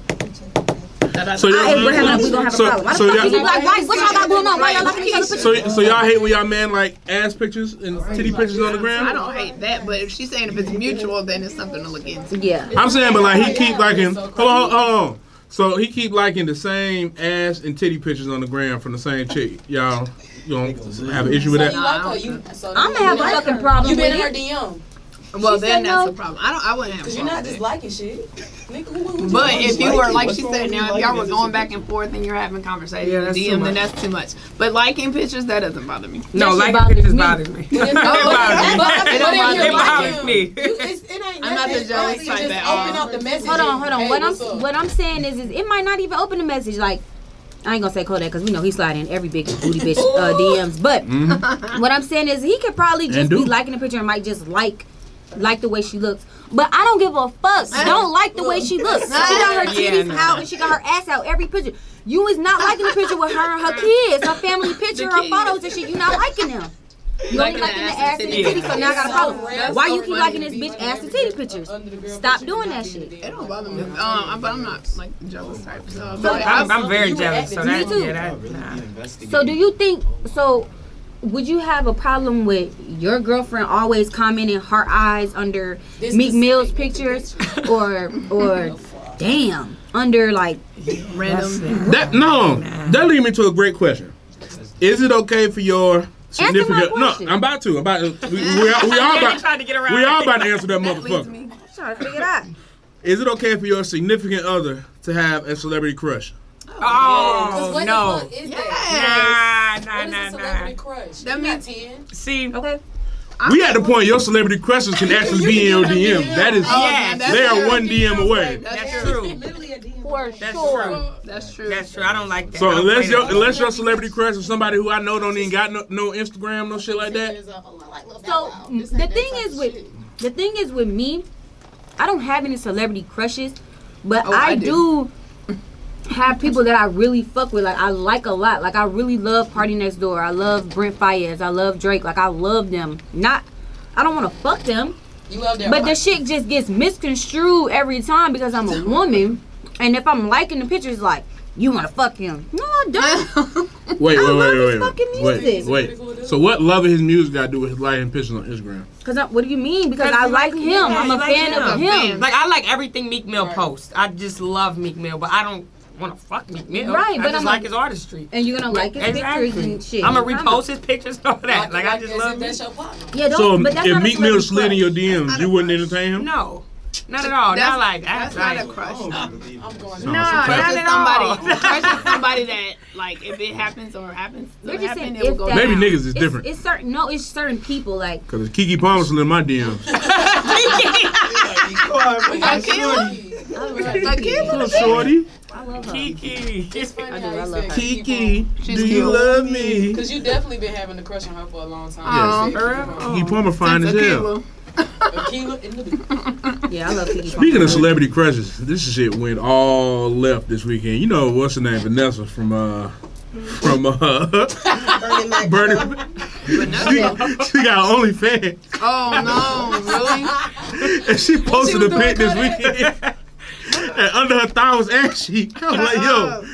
So I, y'all, we're having, we gonna have a so, problem. Why the so fuck is he y'all, like, why, what y'all got going on? Why y'all liking each other's pictures? so, so y'all hate when y'all man like ass pictures and titty pictures on the I gram? don't hate that, but if she's saying if it's mutual, then it's something to look into. Yeah. I'm saying, but like he keep liking. Hold on, hold on. So he keep liking the same ass and titty pictures on the gram from the same chick. Y'all, you don't have an issue with So that? you like her? You, so I'm gonna have a fucking problem You been with in her it. D M. Well, She then said that's no. the problem. I don't. I wouldn't have. a Cause you're not problem just with liking shit. Nigga, who, who, who But who- if you were, like she said, wrong now with if y'all were liking it? going back and forth and you're having conversations Yeah, in that's D too M, then much. that's too much. But liking pictures, that doesn't bother me. No, That shit like bothers pictures me. bothers me. But if- It but- bothers me. but- but if It you're bothers liking, me. you- it's- it ain't I'm not the nothing. jealous You type just at open all. up the message. Hold on, and, hold on. hey, What I'm what's up? what I'm saying is, is it might not even open the message. Like, I ain't gonna say Kodak because we know he's sliding every big booty bitch uh, D Ms. But what I'm saying is, he could probably just And be do. liking the picture and might just like like the way she looks. But I don't give a fuck. Don't like the way she looks. She got her Yeah, titties no. out and she got her ass out every picture. You is not liking the picture with her and her kids, her family picture, her kids. photos and shit. You not liking them. You only Liking liking the the ass ass and and the titties. titties, so now I got a problem. That's Why so you keep funny. liking this bitch ass and titty pictures? Under the girl Stop picture, doing you that not shit. getting It the don't D M. bother me. Um, but I'm not like the jealous type. So, So, like, I'm, I- I'm very You were jealous. So acting- that, Me too. yeah, that, nah. So do you think so would you have a problem with your girlfriend always commenting heart eyes under This Meek Mill's specific pictures or or damn under like random. That no, that leads me to a great question. Is it okay for your significant? No, question. I'm about to. I'm about to. We, we, are, we all Yeah, about. he tried to get around. We all about to answer that That leads motherfucker. me. trying to figure it out. Is it okay for your significant other to have a celebrity crush? Oh, Cause what no. the fuck is that? Nah, nah, What is nah, a celebrity nah. crush? That You means- got ten. See, Okay. We at the point your celebrity crushes can actually be in your D M. That is, Oh, Yeah. that's they are true. one D M away. That's that's true. true. For That's sure. true. That's true. That's true. I don't like that. So I don't unless play your that. unless your celebrity crush is somebody who I know don't even got no, no Instagram, no shit like that. So mm, the thing is with the thing is with me, I don't have any celebrity crushes, but Oh, I, I do. have people that I really fuck with. Like I like a lot. Like I really love Party Next Door. I love Brent Fayez. I love Drake. Like I love them. Not, I don't want to fuck them, You love that. but the right? shit just gets misconstrued every time because I'm a woman, and if I'm liking the pictures, like you want to fuck him. No, I don't. Wait, I wait, love wait, his wait, fucking wait, music. wait, wait. So what loving his music got to do with his liking pictures on Instagram? Cause I, what do you mean? Because Because I you like like- him. yeah, I'm you a like fan him. of him. Like I like everything Meek Mill Right. posts. I just love Meek Mill, but I don't want to fuck Meek Mill. Right, I but just I'm like a- his artistry. And you're gonna like his Exactly. pictures and shit. I'm gonna You repost his pictures and all that. Like, I as just if love that's Meek. your partner. Yeah, don't, So but that's if not a Meek Mill celebrity slid in your crush. D Ms, not you a wouldn't crush. entertain him? No, not at all. That's, Not like that. that's like, not a crush. I'm going. Sounds No, not that's at just all. somebody. That's just somebody that, like, if it happens or happens, You're to just happen, saying it will if go that- Maybe down. niggas is It's, different. it's certain. No, it's certain people. Like Cause Kiki Palmer slid in my D Ms. Little shorty, I love her. Kiki. It's funny I do, how I you love said her. Kiki, She's do you cute. love me? Because you definitely been having a crush on her for a long time. Aw. You said, come on. Kiki Palmer fine as hell. Tequila. Tequila in the Yeah, I love Kiki. Speaking Palmer. of celebrity crushes, this shit went all left this weekend. You know what's her name? Vanessa from uh from uh Bernie. she, she got OnlyFans Oh, no, really? and she posted was a pic doing this that? weekend. And under her thigh was ashy. I was like, yo,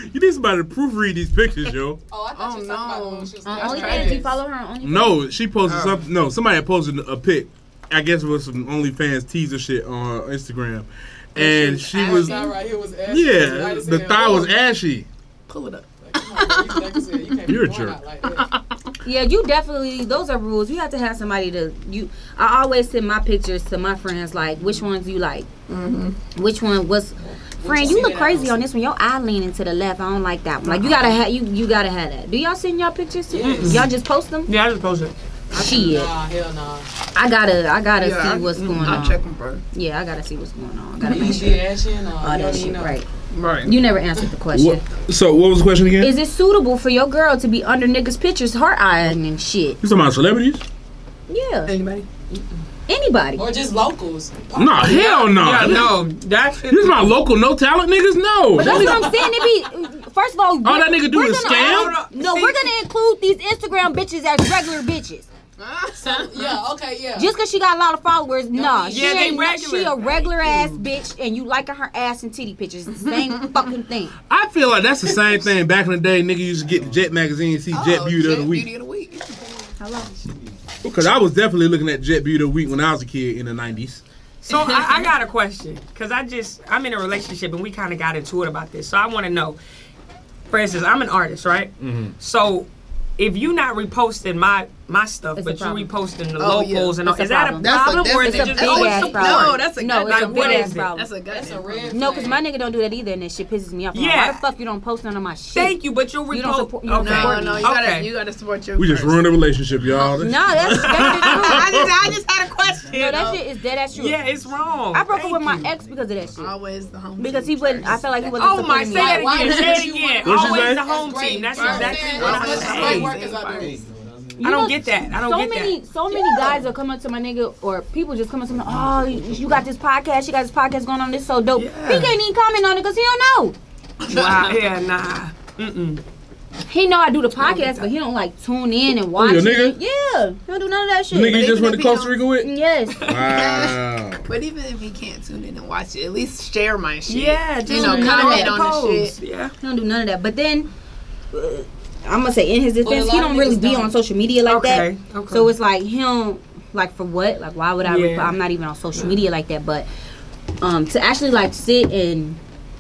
You need somebody to proofread these pictures, yo. Oh, I thought Oh, you were talking about no. when she was On That's OnlyFans, tragic. you follow her on OnlyFans? No, she posted Oh. something. No, somebody had posted a pic. I guess it was some OnlyFans teaser shit on Instagram, and she This was guy right here was ashy. yeah, White as the hell. thigh was ashy. Pull it up. Like, come on, bro. You- like you said, you can't be You're a going jerk. out like that. Yeah, you definitely. Those are rules. You have to have somebody to. You. I always send my pictures to my friends. Like, which ones you like? Mm-hmm. Which one was? Friend, you you look send it crazy out? on this one. Your eye leaning to the left. I don't like that one. Like, you gotta have you. You gotta have that. Do y'all send y'all pictures? To Yes. Y'all just post them? Yeah, I just posted. Shit. Nah, hell nah. I gotta. I gotta Yeah, see what's I, going I'll on. check them first. Yeah, I gotta see what's going on. I gotta You make be sure. ashy and all. All you that don't shit, even know. right? Right. You never answered the question. What, so what was the question again? Is it suitable for your girl to be under niggas' pictures, her eyeing and shit? You talking about celebrities? Yeah, Anybody? anybody. Or just locals. Nah, hell no. Yeah, no, that shit. This is my local no talent niggas. No. But that's what I'm saying. It be first of all. All that nigga do we're is gonna- scam? No, we're gonna include these Instagram bitches as regular bitches. So, yeah, okay, yeah. Just cause she got a lot of followers, nah, she Yeah, they ain't. regular. She a regular ass bitch, and you liking her ass and titty pictures. It's the same fucking thing. I feel like that's the same thing. Back in the day, nigga used to get the Jet magazine and see Jet Beauty of the Jet Week. Beauty of the week. Hello. Because I was definitely looking at Jet Beauty of the Week when I was a kid in the nineties. So I, I got a question, cause I just I'm in a relationship and we kind of got into it about this. So I want to know. For instance, I'm an artist, right? Mm-hmm. So if you not reposting my my stuff, It's a but you problem. reposting the Oh, locals yeah. and all, It's a is that a problem. That's a- problem that's or a- is It's it a just big oh, ass it's problem. No, that's a no, good- it's a like, big what ass is it? problem. That's a good. That's a red No, cause flag. my nigga don't do that either, and that shit pisses me off. I'm like, Yeah. why the fuck you don't post none of my shit? Thank you, but you repost. You don't support- you don't okay. support No, no, you okay. gotta, you gotta support your. We just first. ruined the relationship, y'all. No, that's that's the I truth. just, I just had a question. No, that shit is dead ass true. Yeah, it's wrong. I broke up Thank with my you. ex because of that shit. Always the home. Because team he wouldn't. I first. felt like he wasn't Oh my, supporting say me. that Why again. would Say it you again. What'd she Always say? the home That's team. That's great. exactly That's what as I'm much saying. great work as I do. You I don't know, get that. I don't so get many, that. so many guys will come up to my nigga, or people just come up to me. Oh, you, you got this podcast. You got this podcast going on. This so dope. Yeah. He can't even comment on it because he don't know. Wow. Yeah. Nah. Mm-mm. He know I do the podcast, but he don't like tune in and watch your nigga? it. Yeah, he don't do none of that The shit. nigga you But just even went if to he Costa don't- Rica with? Yes. Wow. But even if he can't tune in and watch it, at least share my shit. Yeah. Just You know, Mm, comment the on the post. shit. Yeah. He don't do none of that. But then, uh, I'm gonna say in his defense, lot he of don't really niggas be don't. on social media like Okay. that. Okay. So it's like him, like for what? Like why would I? Yeah. Rep- I'm not even on social media like that. But um, to actually like sit and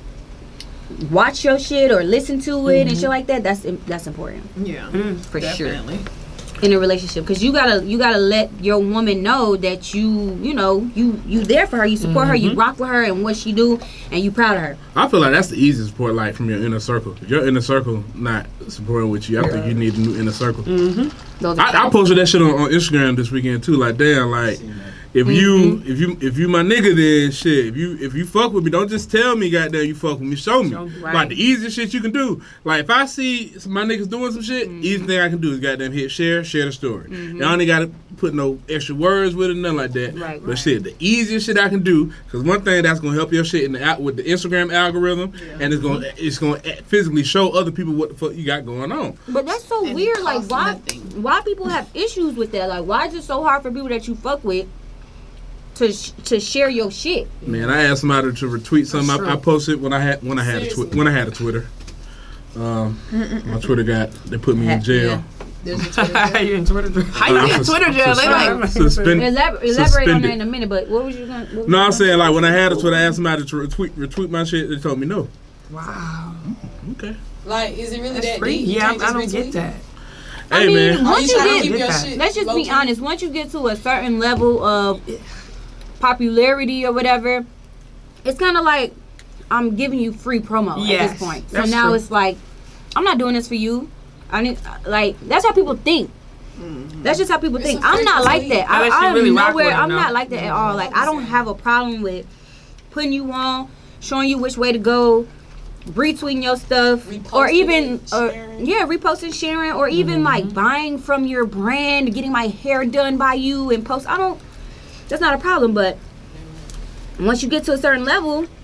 watch your shit or listen to it and shit like that, that's that's important Yeah, for sure definitely. in a relationship, because you gotta you gotta let your woman know that you you know you you there for her, you support her, you rock with her and what she do, and you proud of her. I feel like that's the easiest support, like from your inner circle. If your inner circle not supporting with you, I think you need a new inner circle. Those are I, I facts. posted that shit on, on Instagram this weekend too. Like, damn, like if you if you if you my nigga, then shit. If you if you fuck with me, don't just tell me, goddamn, you fuck with me. Show me. Show me. Right. Like the easiest shit you can do. Like if I see some- my niggas doing some shit, easy thing I can do is goddamn hit share, share the story. And I only gotta put no extra words with it, nothing like that. Right, but shit, the easiest shit I can do, because one thing that's gonna help your shit in the out with the Instagram algorithm, and it's gonna it's gonna physically show other people what the fuck you got going on. But that's so And it weird. Like costs why nothing. why people have issues with that? Like why is it so hard for people that you fuck with to sh- to share your shit? Man, I asked somebody to retweet something That's I, I true. posted when I had when I had a twi- Seriously. when I had a Twitter. Um, my Twitter got they put me in jail. There's a Twitter jail. You in Twitter? How you Uh, get sus- Twitter jail? They like, sus- suspend- Elab- elaborate on Suspended. that in a minute. But what was you gonna? What was No, you I'm gonna- saying like when I had a Twitter, I asked somebody to retweet retweet my shit. They told me no. Wow. Okay. Like, is it really That's that free. deep? You Yeah, can't I just don't get retweet? that. I Hey mean, man, Are once you you trying to get, keep your that. shit let's just be low-key? honest. Once you get to a certain level of popularity or whatever, it's kind of like I'm giving you free promo at Yes, this point. So that's now true. it's like I'm not doing this for you. I need like that's how people think. That's just how people It's think. a I'm free not like tweet. that. I, Unless you I'm really rock nowhere. with 'em, I'm though. not like that at all. Like I don't have a problem with putting you on, showing you which way to go, retweeting your stuff, or Reposting even it, uh, sharing. yeah, reposting, sharing, or even like buying from your brand, getting my hair done by you and post. I don't. That's not a problem, but once you get to a certain level,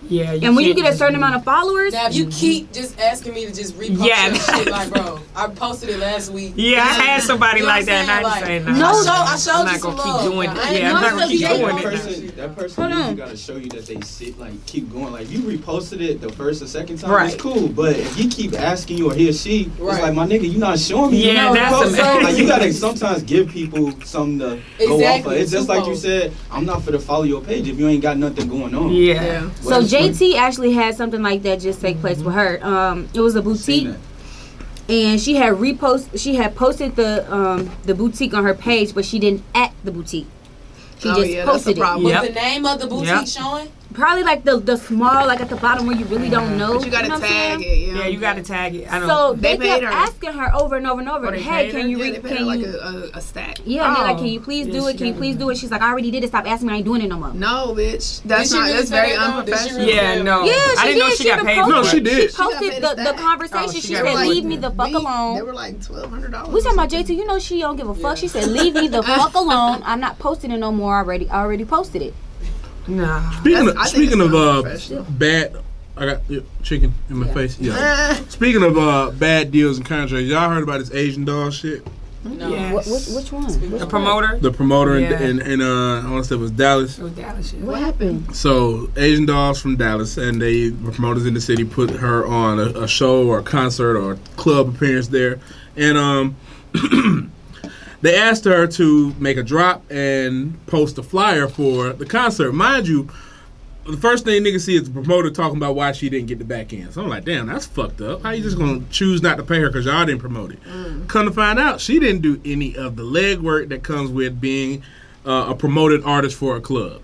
Yeah, you And when you can't get a just certain be- amount of followers, Now, if you keep just asking me to just repost Yeah, your that's- shit, like, bro, I posted it last week. Yeah, I had somebody You know like what I'm that, and I saying? just say No. no. I showed, I showed I'm you not some gonna love. keep doing it. I ain't- Yeah, I'm No, not gonna so keep Jay- doing that it. now. person, that person Hold usually on. gotta show you that they sit, like, keep going. Like, you reposted it the first or second time, Right. it's cool. But if he keep asking you or he or she, Right. it's like, my nigga, you not showing me. Yeah, you that's post a- something. Like, you gotta sometimes give people something to go off of. Exactly, It's just like you twofold. said, I'm not for to follow your page if you ain't got nothing going on. Yeah. Yeah. so J T actually had something like that just take place with her. Um, it was a Seen boutique, that. and she had repost. She had posted the um the boutique on her page, but she didn't at the boutique. She Oh, just yeah, that's the posted it. problem. Was Yep. the name of the boutique Yep. showing? Probably like the the small, like at the bottom where you really don't know. But you gotta know what I'm tag saying? it. You know? Yeah, you gotta tag it. I don't. So They they, paid kept her. asking her over and over and over. Oh, they Hey, paid can her? you Yeah, re- they paid her can like you? a, a, a stack. Yeah, and they're like, Oh. can you please Yeah, do she it? Can you got please it. do it? She's like, I already did it. Stop asking me. I ain't doing it no more. No, bitch. That's Did she not. really That's say very that, though? Did she unprofessional. really Yeah, no. Yeah, I she didn't know did. she She got even paid posted- for No, it. she did. She She got posted paid the, a the stack. conversation. Oh, she she got said, paid. leave me the fuck We- alone. They were like twelve hundred dollars. We talking about J T. You know she don't give a fuck. She said, "Leave me the fuck alone. I'm not posting it no more. I already, I already posted it." Nah. Speaking That's- of I think speaking it's of uh unprofessional. bad, I got yeah, chicken in my Yeah. face. Yeah. Speaking of uh bad deals and contracts, y'all heard about this Asian doll shit? No. Yes. What, which, which one? Which The one? promoter. The promoter Yeah. in, in, in uh I want to say it was Dallas. It was Dallas shit. What happened? So Asian dolls from Dallas, and they the promoters in the city put her on a, a show or a concert or a club appearance there, and um, they asked her to make a drop and post a flyer for the concert. Mind you, the first thing niggas see is the promoter talking about why she didn't get the back end. So I'm like, damn, that's fucked up. How you just gonna choose not to pay her because y'all didn't promote it? Mm. Come to find out, she didn't do any of the legwork that comes with being uh, a promoted artist for a club.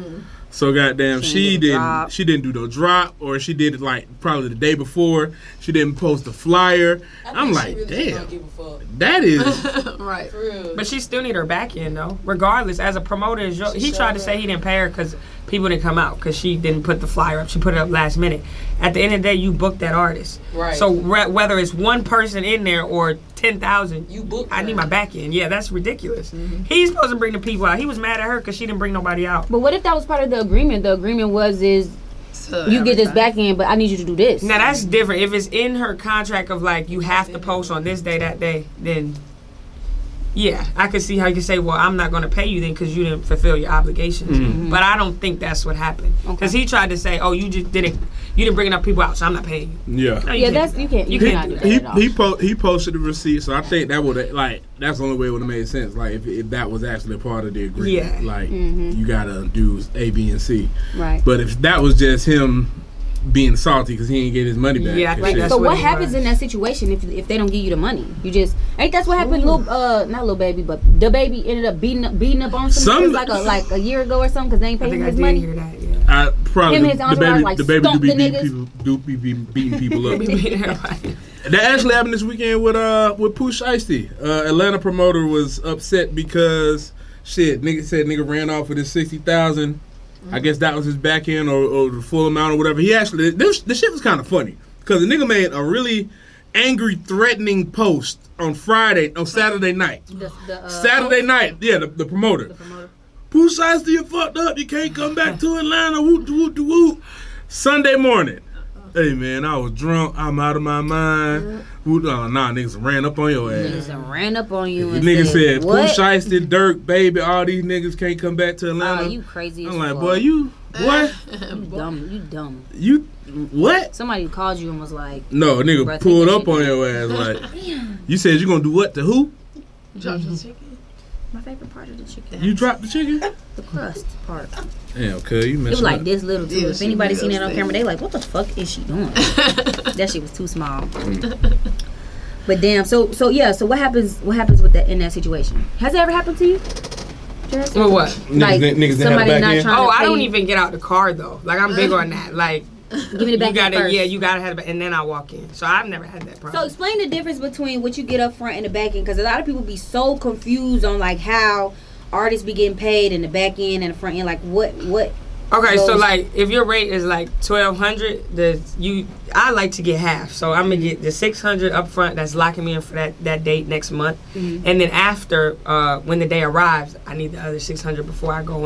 So goddamn, She she didn't do the didn't. drop. She didn't do no drop, or she did it like probably the day before. She didn't post a flyer. I I'm think like, she really just damn, don't give a fuck. that is Right. For real. But she still need her back end though. Regardless, as a promoter, is your, She he tried to showed say up. he didn't pay her because people didn't come out because she didn't put the flyer up. She put it up last minute. At the end of the day, you booked that artist. Right. So re- whether it's one person in there or ten thousand, You booked I need her. my back end. Yeah, that's ridiculous. Mm-hmm. He's supposed to bring the people out. He was mad at her because she didn't bring nobody out. But what if that was part of the agreement? The agreement was is So you get this advertise. back end, but I need you to do this. Now that's different. If it's in her contract of like you have to post on this day, that day, then yeah, I could see how you could say, well, I'm not going to pay you then because you didn't fulfill your obligations. Mhm. But I don't think that's what happened because Okay. he tried to say, oh, you just didn't, you didn't bring enough people out, so I'm not paying you. yeah. No, you Yeah, can't that's do you that. can't you, You cannot do can't that He at all. he, po- he posted the receipt, so I think that would like that's the only way it would have made sense. Like if, if that was actually a part of the agreement, Yeah. like Mhm. you gotta do A, B, and C. Right. But if that was just him being salty because he didn't get his money back, Yeah, I and think shit. that's So what what he happens was. in that situation if if they don't give you the money? You just ain't that's what happened. Little uh not little baby, but the baby ended up beating up beating up on some, Some- niggas like a like a year ago or something because they ain't I paying think him I his did money. hear that. Yeah. I probably Him the, and his the entourage, baby like, the baby do stomp be the beating niggas. people do be be beating people up. Be beating everybody. That actually happened this weekend with uh with Pooh Shiesty. Uh, Atlanta promoter was upset because shit nigga said nigga ran off with his sixty thousand. I guess that was his back end or, or the full amount or whatever. He actually this the shit was kind of funny because the nigga made a really angry, threatening post on Friday on Saturday night. The, the, uh, Saturday night, yeah, the, the promoter. the promoter. Pooh Shiesty, you fucked up. You can't come back to Atlanta. Whoop whoop whoop. Sunday morning. Hey man, I was drunk. I'm out of my mind. Whoop, oh, nah, niggas ran up on your ass. Niggas done ran up on you The and nigga said, said, Pooh "What? Shiesty, Dirk, baby, all these niggas can't come back to Atlanta. Oh, you crazy as I'm like, fuck. boy, you what? You dumb. You dumb. You what? Somebody called you and was like, No, nigga Bruh, pulled take up your on shit your ass like, you said you gonna do what to who? Drop the chicken. my favorite part of the chicken, You dropped the chicken? the crust part. Damn, cuz you It messed was like up. this little too. Yeah, if she anybody was seen that on there. camera, they like, what the fuck is she doing? That shit was too small. But damn, so so yeah, so what happens? What happens with that in that situation? Has it ever happened to you? Jess? Well, what? Like Niggas, niggas didn't have somebody back not end? trying Oh, to I pay don't you. even get out the car though. Like I'm big on that. Like Give me the back you end gotta, first. yeah, you gotta have it, and then I walk in. So I've never had that So problem. explain the difference between what you get up front and the back end, because a lot of people be so confused on like how artists be getting paid in the back end and the front end. Like what what? Okay, so those- like if your rate is like twelve hundred, the you I like to get half. So I'm gonna get the six hundred up front. That's locking me in for that, that date next month, Mhm. and then after uh, when the day arrives, I need the other six hundred before I go in.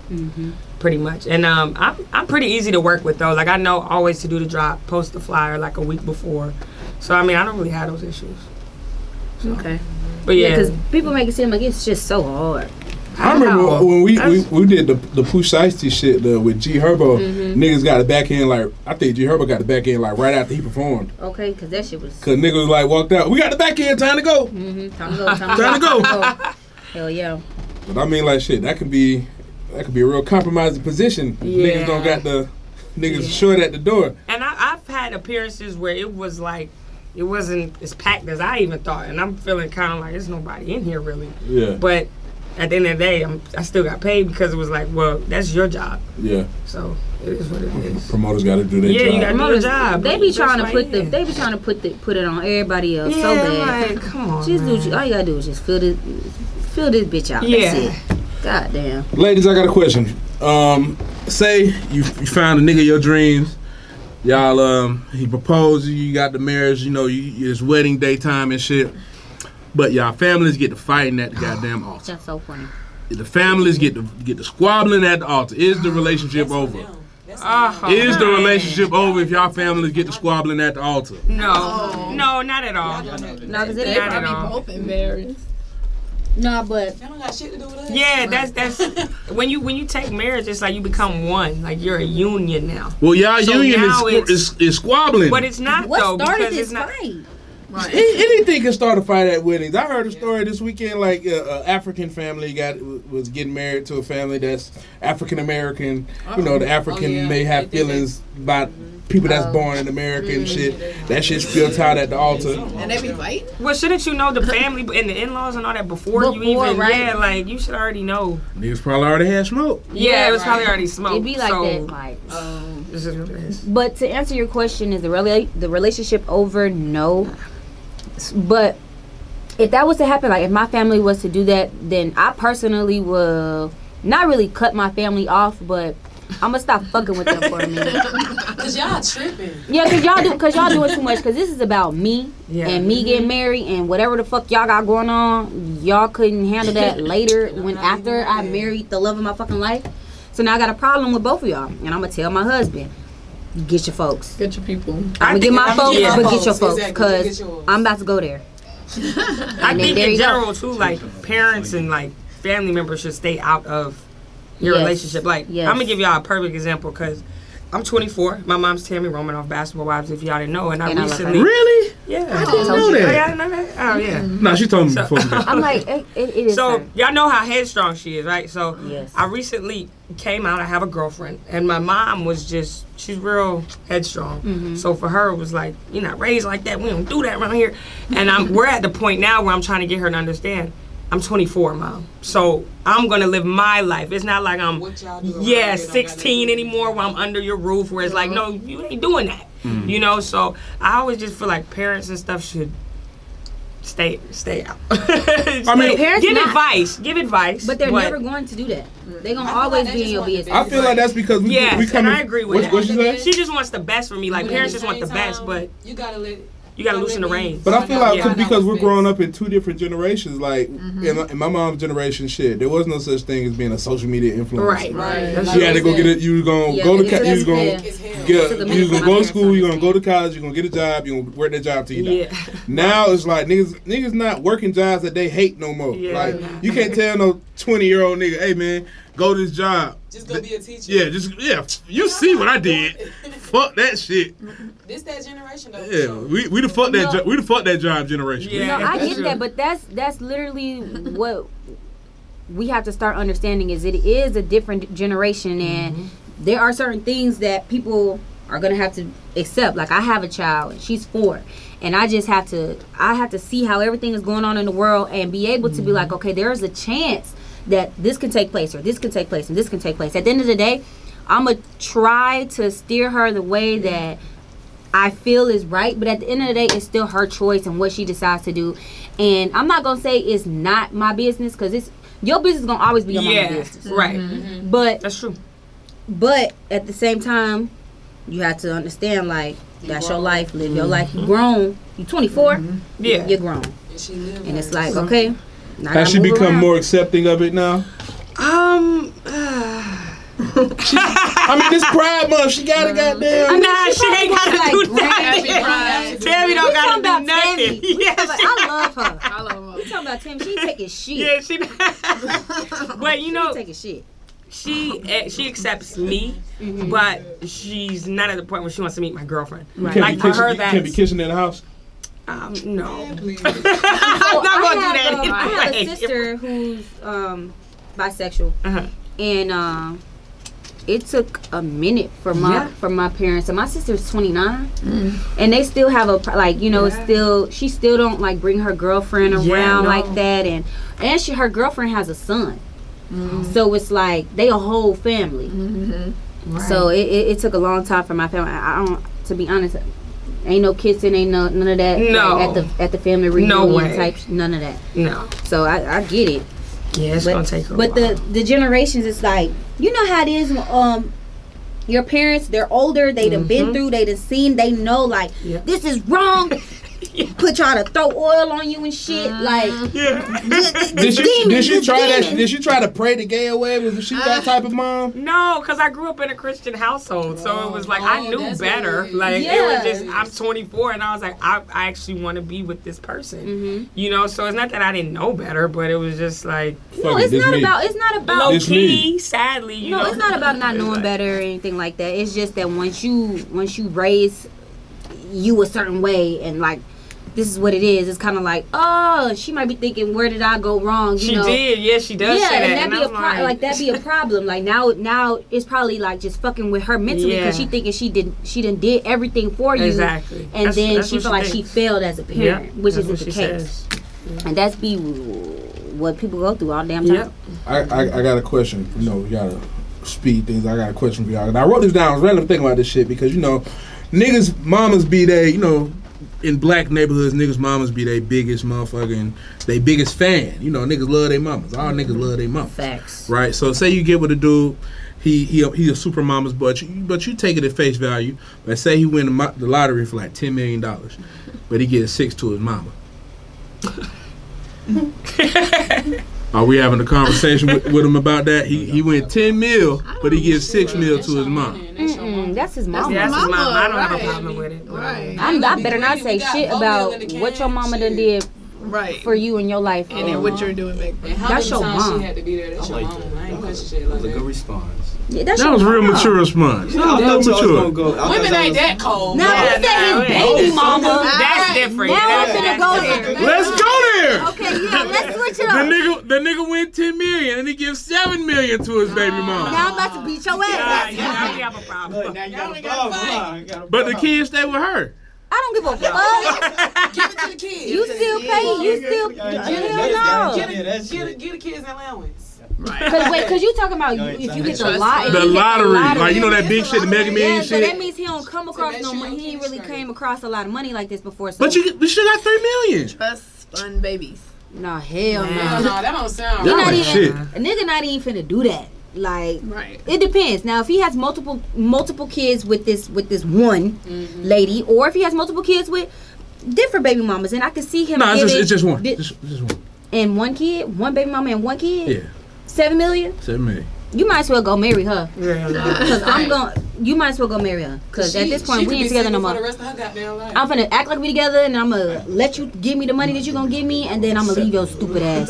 mm-hmm. pretty much. And um, I'm I'm pretty easy to work with though. Like I know always to do the drop, post the flyer like a week before. So I mean, I don't really have those issues. So. Okay. But yeah, because yeah, people make it seem like it's just so hard. I, I remember know. when we, we, we did the the Pooh Shiesty shit the, with G Herbo. Mm-hmm. Niggas got the back end like I think G Herbo got the back end like right after he performed. Okay, because that shit was. Because niggas was like walked out. We got the back end. Time to go. Mm-hmm. Time to go. Time to time go. Time to go. Hell yeah. But I mean, like shit, that could be that could be a real compromising position. Yeah. Niggas don't got the niggas yeah. short at the door. And I, I've had appearances where it was like. It wasn't as packed as I even thought, and I'm feeling kind of like there's nobody in here really. Yeah. But at the end of the day, I'm, I still got paid because it was like, well, that's your job. Yeah. So it is what it is. Promoters got to do their yeah, job. Yeah, you got to do their job. They be trying to put the, they be trying to put the, put it on everybody else yeah, so bad. Like, come on, just man. do all you gotta do is just fill this, fill this bitch out. Yeah. That's it. God damn. Ladies, I got a question. Um, say you you found a nigga of your dreams. Y'all, um, he proposed, you got the marriage, you know, you, it's wedding daytime and shit. But y'all families get to fighting at the goddamn altar. That's so funny. The families get to get to squabbling at the altar. Is the relationship over? Oh, is the relationship over if y'all families get to squabbling at the altar? No, no, not at all. No, because they not probably at all. both embarrassed. No, but that don't got shit to do with us. Yeah, that's that's when you when you take marriage, it's like you become one. Like you're a union now. Well, y'all so union is, is is squabbling. But it's not what though started because this it's not. fight? Right. Anything can start a fight at weddings. I heard a story this weekend, like an African family got was getting married to a family that's African American. You know, the African oh, yeah. may have feelings about people that's born in America and shit. That shit spilled out at the altar. And they be fighting? Well, shouldn't you know the family and the in-laws and all that before, before you even, right? Yeah, like, you should already know. Niggas probably already had smoke. Yeah, yeah it was right. probably already smoke. It'd be like so, that, like. Um, this is what it is. But to answer your question, is the, rela- the relationship over? No. But if that was to happen, like, if my family was to do that, then I personally will not really cut my family off, but I'm gonna stop fucking with them for a minute. Cause y'all tripping. Yeah, cause y'all do, cause y'all doing too much. Cause this is about me yeah. and me getting married and whatever the fuck y'all got going on. Y'all couldn't handle that later when after I married the love of my fucking life. So now I got a problem with both of y'all, and I'm gonna tell my husband, get your folks, get your people. I'm gonna get my folks, yeah. but get your folks, exactly. Cause I'm about to go there. I think in general go. too, like parents and like family members should stay out of your yes. relationship. Like, yes. I'm gonna give y'all a perfect example because I'm twenty-four. My mom's Tammy Romanoff, Basketball Wives, if y'all didn't know. And I and recently. I really? Yeah. I didn't know that. Oh, y'all didn't know that? Oh, yeah. Mm-hmm. No, she told me so, before. I'm like, it, it, it is. So, her. y'all know how headstrong she is, right? So, yes. I recently came out. I have a girlfriend. And my mom was just, she's real headstrong. Mm-hmm. So, for her, it was like, you're not raised like that. We don't do that around here. And I'm we're at the point now where I'm trying to get her to understand. I'm twenty-four, Mom. So I'm gonna live my life. It's not like I'm yeah sixteen anymore where I'm under your roof where it's like, no, you ain't doing that. Mm-hmm. You know, so I always just feel like parents and stuff should stay stay out. stay, I mean, parents give not, advice. Give advice. But they're but, never going to do that. They're gonna always like be in your business. I feel like that's because we yes, we come and I agree with what, that. What she said? She just wants the best for me. Like parents just want the best, but you gotta let You gotta loosen the reins. But I feel like yeah. because we're growing up in two different generations, like mm-hmm. in, my, in my mom's generation, shit, there was no such thing as being a social media influencer. Right, right. She had to go get it. You was gonna yeah, go to co- you was gonna yeah. get you was gonna go to school. You gonna go to college. You are gonna get a job. You gonna work that job till you yeah. die. Now it's like niggas niggas not working jobs that they hate no more. Yeah. Like you can't tell no twenty year old nigga, hey man, go to this job. Just go be a teacher. Yeah, just yeah. You see what I did? Fuck that shit. This that generation though. Yeah, we we the fuck that jo- we the fuck that job generation. Yeah, no, I get that, but that's that's literally what we have to start understanding is it is a different generation, and mm-hmm. there are certain things that people are gonna have to accept. Like I have a child, and she's four, and I just have to I have to see how everything is going on in the world and be able mm-hmm. to be like, okay, there is a chance that this can take place or this can take place and this can take place. At the end of the day, I'm going to try to steer her the way that I feel is right. But at the end of the day, it's still her choice and what she decides to do. And I'm not going to say it's not my business because it's your business is going to always be your yeah, mama's business. Right. Mm-hmm. But that's true. But at the same time, you have to understand, like, you that's grown. Your life. Live mm-hmm. your life. You grown. You twenty-four. Mm-hmm. Yeah. You're grown. And, she lived and it's like, okay. Has she become around. more accepting of it now? Um, uh, She, I mean, this Pride Month, she got a goddamn. I mean, nah, she, she ain't gotta like do Happy nothing. Pride. Tammy don't gotta do nothing. Tammy. Yeah, Like, she, I love her. I love her. We talking about Tammy. She taking shit. yeah, she. But you know, She taking shit. she eh, she accepts me, Mm-hmm. but she's not at the point where she wants to meet my girlfriend. You can't Like be for kissing, her, you can't be that's kissing in the house. um, no. Please. I'm not gonna do that. I have, um, I have a anyway. sister who's um, bisexual, Uh-huh. and um, it took a minute for my Yeah. for my parents. And my sister's twenty-nine, and they still have a like you know it's Yeah. still she still don't like bring her girlfriend around Yeah, no. like that, and and she her girlfriend has a son, so it's like they a whole family. Right. So it, it, it took a long time for my family. I I don't, to be honest, ain't no kissing, ain't no none of that. No. like, at the at the family reunion No way. type, none of that. no. So I, I get it. Yeah, it's But, gonna take a but while. the the generations, it's like you know how it is. Um, your parents, they're older. They done been Mhm. through. They done seen. They know like Yeah. this is wrong. Put y'all to throw oil on you and shit. Like yeah. Did she, did she try that? Did she try to pray the gay away? Was she that type of mom? No, because I grew up in a Christian household, so it was like I Oh, knew that's better. what it is. Like it Yeah. was just I'm twenty-four, and I was like I, I actually want to be with this person, Mhm. you know. So it's not that I didn't know better, but it was just like no, Fuck it, it's this not me. about. It's not about. low It's key. me. Sadly, you No, know. it's not about not It's knowing like- better or anything like that. It's just that once you once you raise you a certain way and like this is what it is. It's kind of like, oh, she might be thinking, where did I go wrong? You She know? did, yeah, she does Yeah, say that. and that'd and be I a was pro- like, that'd be a problem. Like now, now it's probably like just fucking with her mentally because Yeah. she thinking she did she done did everything for you, Exactly. and That's- then that's she what feel like she thinks. failed as a Yeah, parent, which that's isn't what the she case. says. And that's be what people go through all damn time. Yep. I, I I got a question. You know, we gotta speed things. I got a question for y'all. And I wrote this down. I was randomly thinking about this shit because you know, niggas mamas be they you know. In black neighborhoods, niggas' mamas be their biggest motherfucking, they biggest fan. You know, niggas love their mamas. All niggas love their mamas. Facts. Right? So say you get with a dude, he he he a super mama's, but you, but you take it at face value. Let's say he win the, mo- the lottery for like ten million dollars, but he gets six to his mama. Are we having a conversation with, with him about that? He he went ten mil, but he gives six mil to his mom. Mm-mm, that's his mama. Yeah, that's his Mama, mom. I don't have a right. problem with it. Right. I, I better not say shit about what your mama done did Right. for you in your life. And then um, what you're doing back And then. how That's many your times mom. she had to be there? That's I your like mama. I ain't that. question shit That like was a good that. response. yeah, that's That your was real mom. mature response. I That was thought y'all was real gonna mature. go. I thought Women y'all ain't was- that cold. Now Yeah, he said nah, his we baby ain't. mama. That's different. Now I'm That's- finna go there. Let's go there. Okay, yeah, let's switch it The up. nigga, the nigga win ten million and he gives seven million to his baby mama. Now I'm about to beat your Yeah, ass. yeah, now we have a problem. Look, now you Y'all got a ain't gotta problem, fight. huh? You got a But the problem. kids stay with her. I don't give a fuck. Give it to the kids. You still pay. You still. Yeah, yeah, Hell yeah, no. yeah, that's Get, shit. get the kids an allowance. Cause wait, cause you talking about No, you, it's if you not. hit the Trust lot, if The you hit lottery, like you know that It's big a shit, the Mega lottery. Million Yeah, so that shit. means he don't come across make no sure money. your He ain't kids really straight. came across a lot of money like this before. So. But you, but she got three million. Trust fund babies. Nah, hell Hell no. no, that don't sound He Y'all not right. ain't even shit. a nigga. Not even finna do that. Like Right. it depends. Now, if he has multiple multiple kids with this with this one Mm-hmm. lady, or if he has multiple kids with different baby mamas, and I can see him. No, it's just giving it's just one. di- Just, just one. and one kid, one baby mama, and one kid. Yeah, Seven million. seven million. You might as well go marry her. Yeah, no. Cause I'm going. You might as well go marry her. Cause She- at this point she we could ain't be together no single more. for the rest of her goddamn life. I'm finna act like we together, and I'm gonna let you give me the money that you gonna give me, and then I'm gonna leave your stupid ass.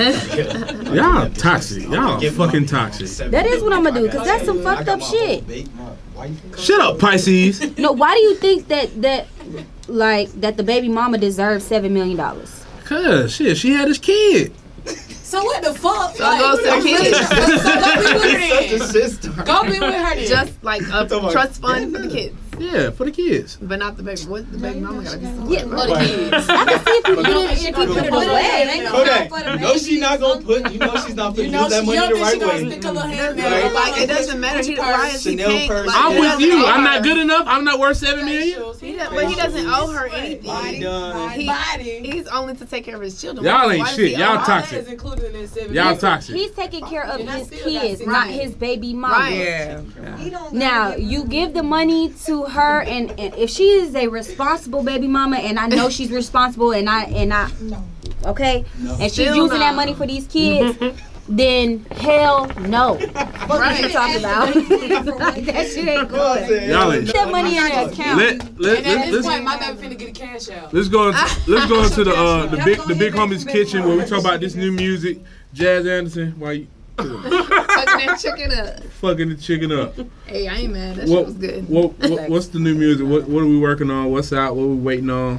Y'all toxic. Y'all fucking toxic. That is what I'm gonna do, cause that's some I fucked got up my shit. whole bait, my wife. Shut up, Pisces. No, why do you think that that like that the baby mama deserves seven million dollars? Cause shit, she had his kid. So what the fuck? So go to the I'm really- kids. so go be with her Such a then. sister. Go be with her then. Just like a trust fund for the kids, Yeah, for the kids. but not the baby. What the baby mama gotta be? Yeah, for the kids. I can see if you put know it, she if you gonna put it put it away. away. It ain't gonna Kodak, count for the you know baby. she not gonna put. You know she's not You putting know, use that she, money you the don't think she right gonna way. stick a little hand Right. there? Like it doesn't matter. He, why is he Chanel paying? purse. Like, I'm he with doesn't you. owe I'm not her. good enough. I'm not worth seven million. He does, but he doesn't owe her anything. Body done. He, Body. he's only to take care of his children. Y'all Why ain't does shit. he Y'all owe her? toxic. That is included in that seven. Y'all million. toxic. He's taking care of And I his still got kids, six not million. his baby mama. Right. Yeah. Now you give the money to her, and, and if she is a responsible baby mama, and I know she's responsible, and I and I, okay, and she's Still using that no. money for these kids. then hell no. What are you talking about? That shit ain't good. Y'all ain't. Put that money in the account. Let, let, And at let, this let's, point, my baby finna get a cash out. let's go into, let's go into the uh, the big the big homies kitchen where we talk about this new music. Jazz Anderson, why you Fucking that chicken up. fucking the chicken up? Hey, I ain't mad. That What, shit was good. what, what what's the new music? What what are we working on? What's out? What are we waiting on?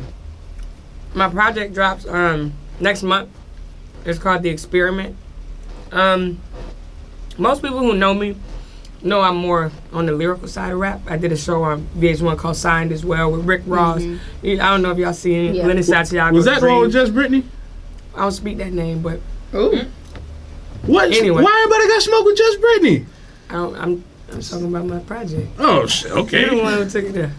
My project drops um next month. It's called The Experiment. Um, most people who know me know I'm more on the lyrical side of rap. I did a show on V H one called Signed as well with Rick Ross. I don't know if y'all seen it. Yeah. Lenny Santiago. Was that the Dream. one with Just Brittany? I don't speak that name, but Ooh. What? Anyway. Why everybody got smoke with Just Brittany? I don't, I'm I'm talking about my project. Oh shit. Okay. You're the one who took it there.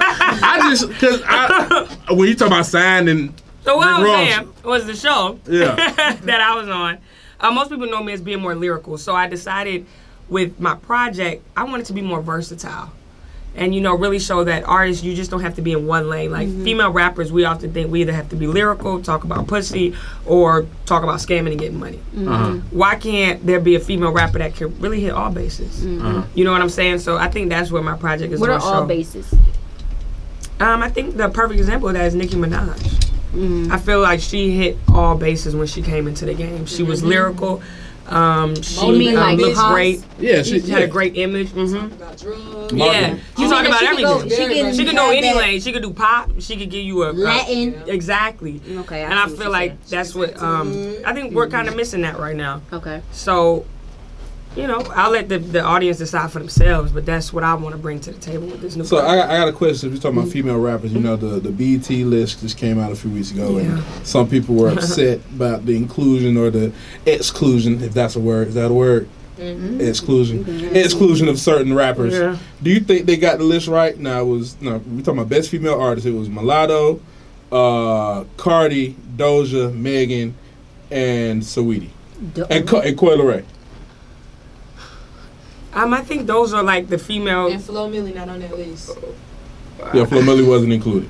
I just cause I when you talk about signed and So what I was Rick Ross. saying was the show Yeah. that I was on. Uh, most people know me as being more lyrical, so I decided with my project I wanted to be more versatile, and you know really show that artists you just don't have to be in one lane. Like female rappers, we often think we either have to be lyrical, talk about pussy, or talk about scamming and getting money. uh-huh. Why can't there be a female rapper that can really hit all bases? Uh-huh. You know what I'm saying? So I think that's where my project is What going are to all show. bases? Um, I think the perfect example of that is Nicki Minaj. Mm. I feel like she hit all bases when she came into the game. She was lyrical. Um, she You mean um, like looked Hoss? great. Yeah, She she had yeah. a great image. hmm About drugs. Yeah, Marketing. she talking about She could go- everything. she can She could know have any that lane. She could do pop. She could give you a a- Latin. exactly. Okay, I And I see what feel you're like saying. that's what um I think we're kind of missing that right now. Okay. So, you know, I'll let the, the audience decide for themselves, but that's what I want to bring to the table with this new So I project. got, I got a question. If you're talking about female rappers, you know the the B E T list just came out a few weeks ago, Yeah. and some people were upset about the inclusion or the exclusion, if that's a word. Is that a word? Mm-hmm. Exclusion. Exclusion of certain rappers. Yeah. Do you think they got the list right? Now it was no. We talking about best female artists. It was Mulatto, uh, Cardi, Doja, Megan, and Saweetie, and, Co- and Coi Leray. Um, I think those are like the female. And Flo Milli not on that list. Yeah, Flo Milli wasn't included.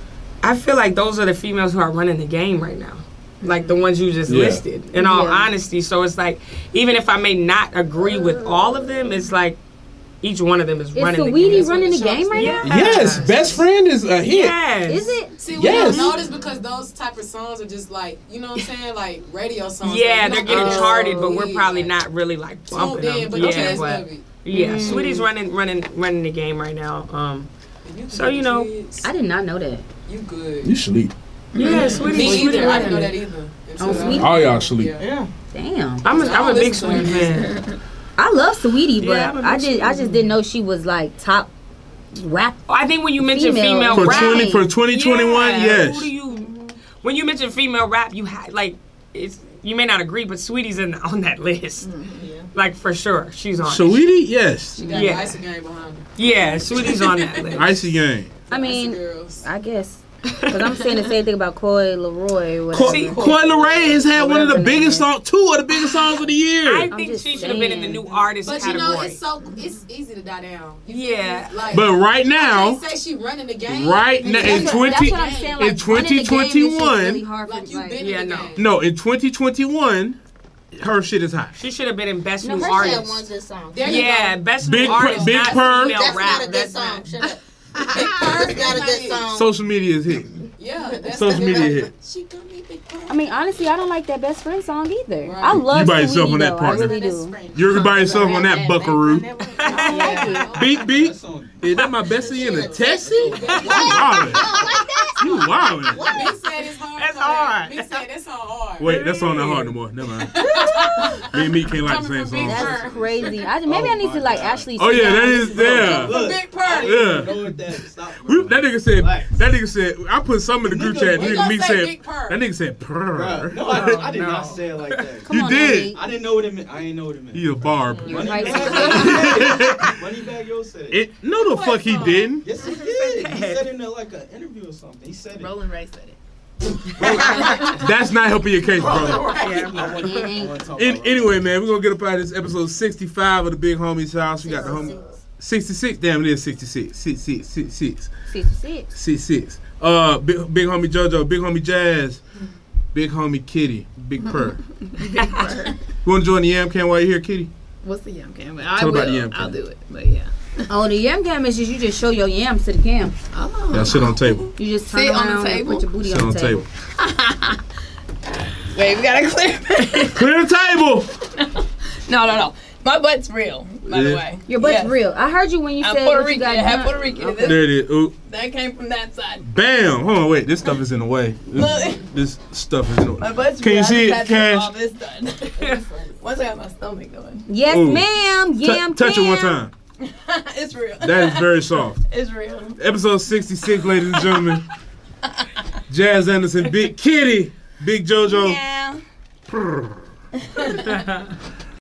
I feel like those are the females who are running the game right now. Like the ones you just Yeah. listed, in all Yeah. honesty. So it's like, even if I may not agree with all of them, it's like each one of them is Is running the Saweetie game. running the game right Yeah. now? Yes, best friend is a hit. Yes. Is it? See, we Yes. don't notice because those type of songs are just like, you know what I'm saying? Like radio songs. Yeah, Like, they're you getting don't- charted, but Oh, we're yeah, probably like, not really like tuned bumping in, them. but Yeah, okay, but love it. yeah, Mm. Sweetie's running, running, running the game right now. Um, If you So, get you know, kids, I did not know that. you good. You sleep. yeah, Sweetie. Me Sweetie either. I didn't know running that it. either. Oh, Until- Sweetie? All y'all sleep. Yeah. Damn. I'm a, I'm a big listen to Sweetie her. fan. I love Saweetie, but Yeah, I'm a I big just I Saweetie. just didn't know she was like top rap. I think when you mention Female. female, For rap, twenty for twenty twenty one, yeah, yes. Who do you? When you mention female rap, you ha- like it's. You may not agree, but Sweetie's in on that list. Like for sure, she's on. it. Sweetie, yes. She got Yeah. the ice game behind her. Yeah, Sweetie's on that list. Icy Gang. I Icy mean, girls. I guess because I'm saying the same thing about Coi Leroy or Co- whatever. Coi Leray has had one of the Whatever biggest name. songs, two of the biggest songs of the year. I I'm think just she should have been in the saying. new artist But you category. know, it's so it's easy to die down. You feel Yeah. me? Like, But right I now, can't say she running the game. right now, in That's what- twenty, that's what I'm saying, in like, running the game is just twenty twenty-one, really hard for, Like you like- been Yeah, in the no. game. no, in twenty twenty-one, her shit is hot. She should have been in best No, new her shit artist. one good song. There you Yeah, go. best Big new Purr- artist. Big not Purr. female That's rap. not a good That's song. not- Shut up. Big Purr's got a good song. Social media is hit. Yeah, that's Social media hit. She gonna be big purr. I mean, honestly, I don't like that best friend song either. Right. I love You by yourself Saweetie, on that though. partner. I really do. You're by yourself on that buckaroo. I don't like it. Beat, beat. That song. Is that my bestie in a Tessie? You wildin'. You wildin'. Big said it's hard. That's for hard. her. Big said that's not hard. Wait, that song not hard no more. Never mind. Me and me can't like the same Coming from Big song. Purr. That's crazy. I just, maybe Oh I need my to like God. actually. Oh sit yeah, down that and is listen to it. there. From Big Purr. Yeah. Know what that? Stop. We, that nigga said. Relax. That nigga said. I put some in the group Nigga, chat. we Nigga gonna me say said. Big Purr. That nigga said. Purr. Bruh, no, I, didn't- I did No. not say it like that. Come You on, did. Nate. I didn't know what it meant. I ain't know what it meant. He a barb. You're Money right. bag, Money bag, yo said it. It, no, the fuck he didn't. Yes, he did. He said it in a, like an interview or something. He said it. Rolling Ray said it. That's not helping your case, brother. I want- I want to talk In, about- anyway, man, we're gonna get up out of this episode sixty-five of the Big Homie's House. We got the homie sixty-six. Damn, it is sixty-six. Six, six, six, six, sixty-six. six, six. Uh, big, big homie JoJo, big homie Jazz, big homie Kitty, Big Purr. You want to join the Yam Cam while you're here, Kitty? What's the yam cam? I Tell will. about the yam cam. I'll do it, but yeah. Oh, the yam cam is just you just show your yams to the cam. Oh. Yeah, sit on the table. You just turn Sit on the around and table? put your booty Sit on the table. Wait, we gotta clear. Clear the table. No, no, no. My butt's real, by Yeah. the way. Your butt's Yes. real. I heard you when you I'm said Puerto what you Rican. got Half done. Puerto Rican. Okay. There it is. Ooh. That came from that side. Bam. Hold on, wait. This stuff is in the way. This, Look. this stuff is in the way. My butt's Can real. you see it, I just had to get Cash? all this done. Once I got my stomach going. Yes, Ooh. ma'am. T- Yam touch cam. it one time. It's real. That is very soft. It's real. Episode sixty-six, ladies and gentlemen. Jazz Anderson, Big Kitty, Big JoJo. Yeah.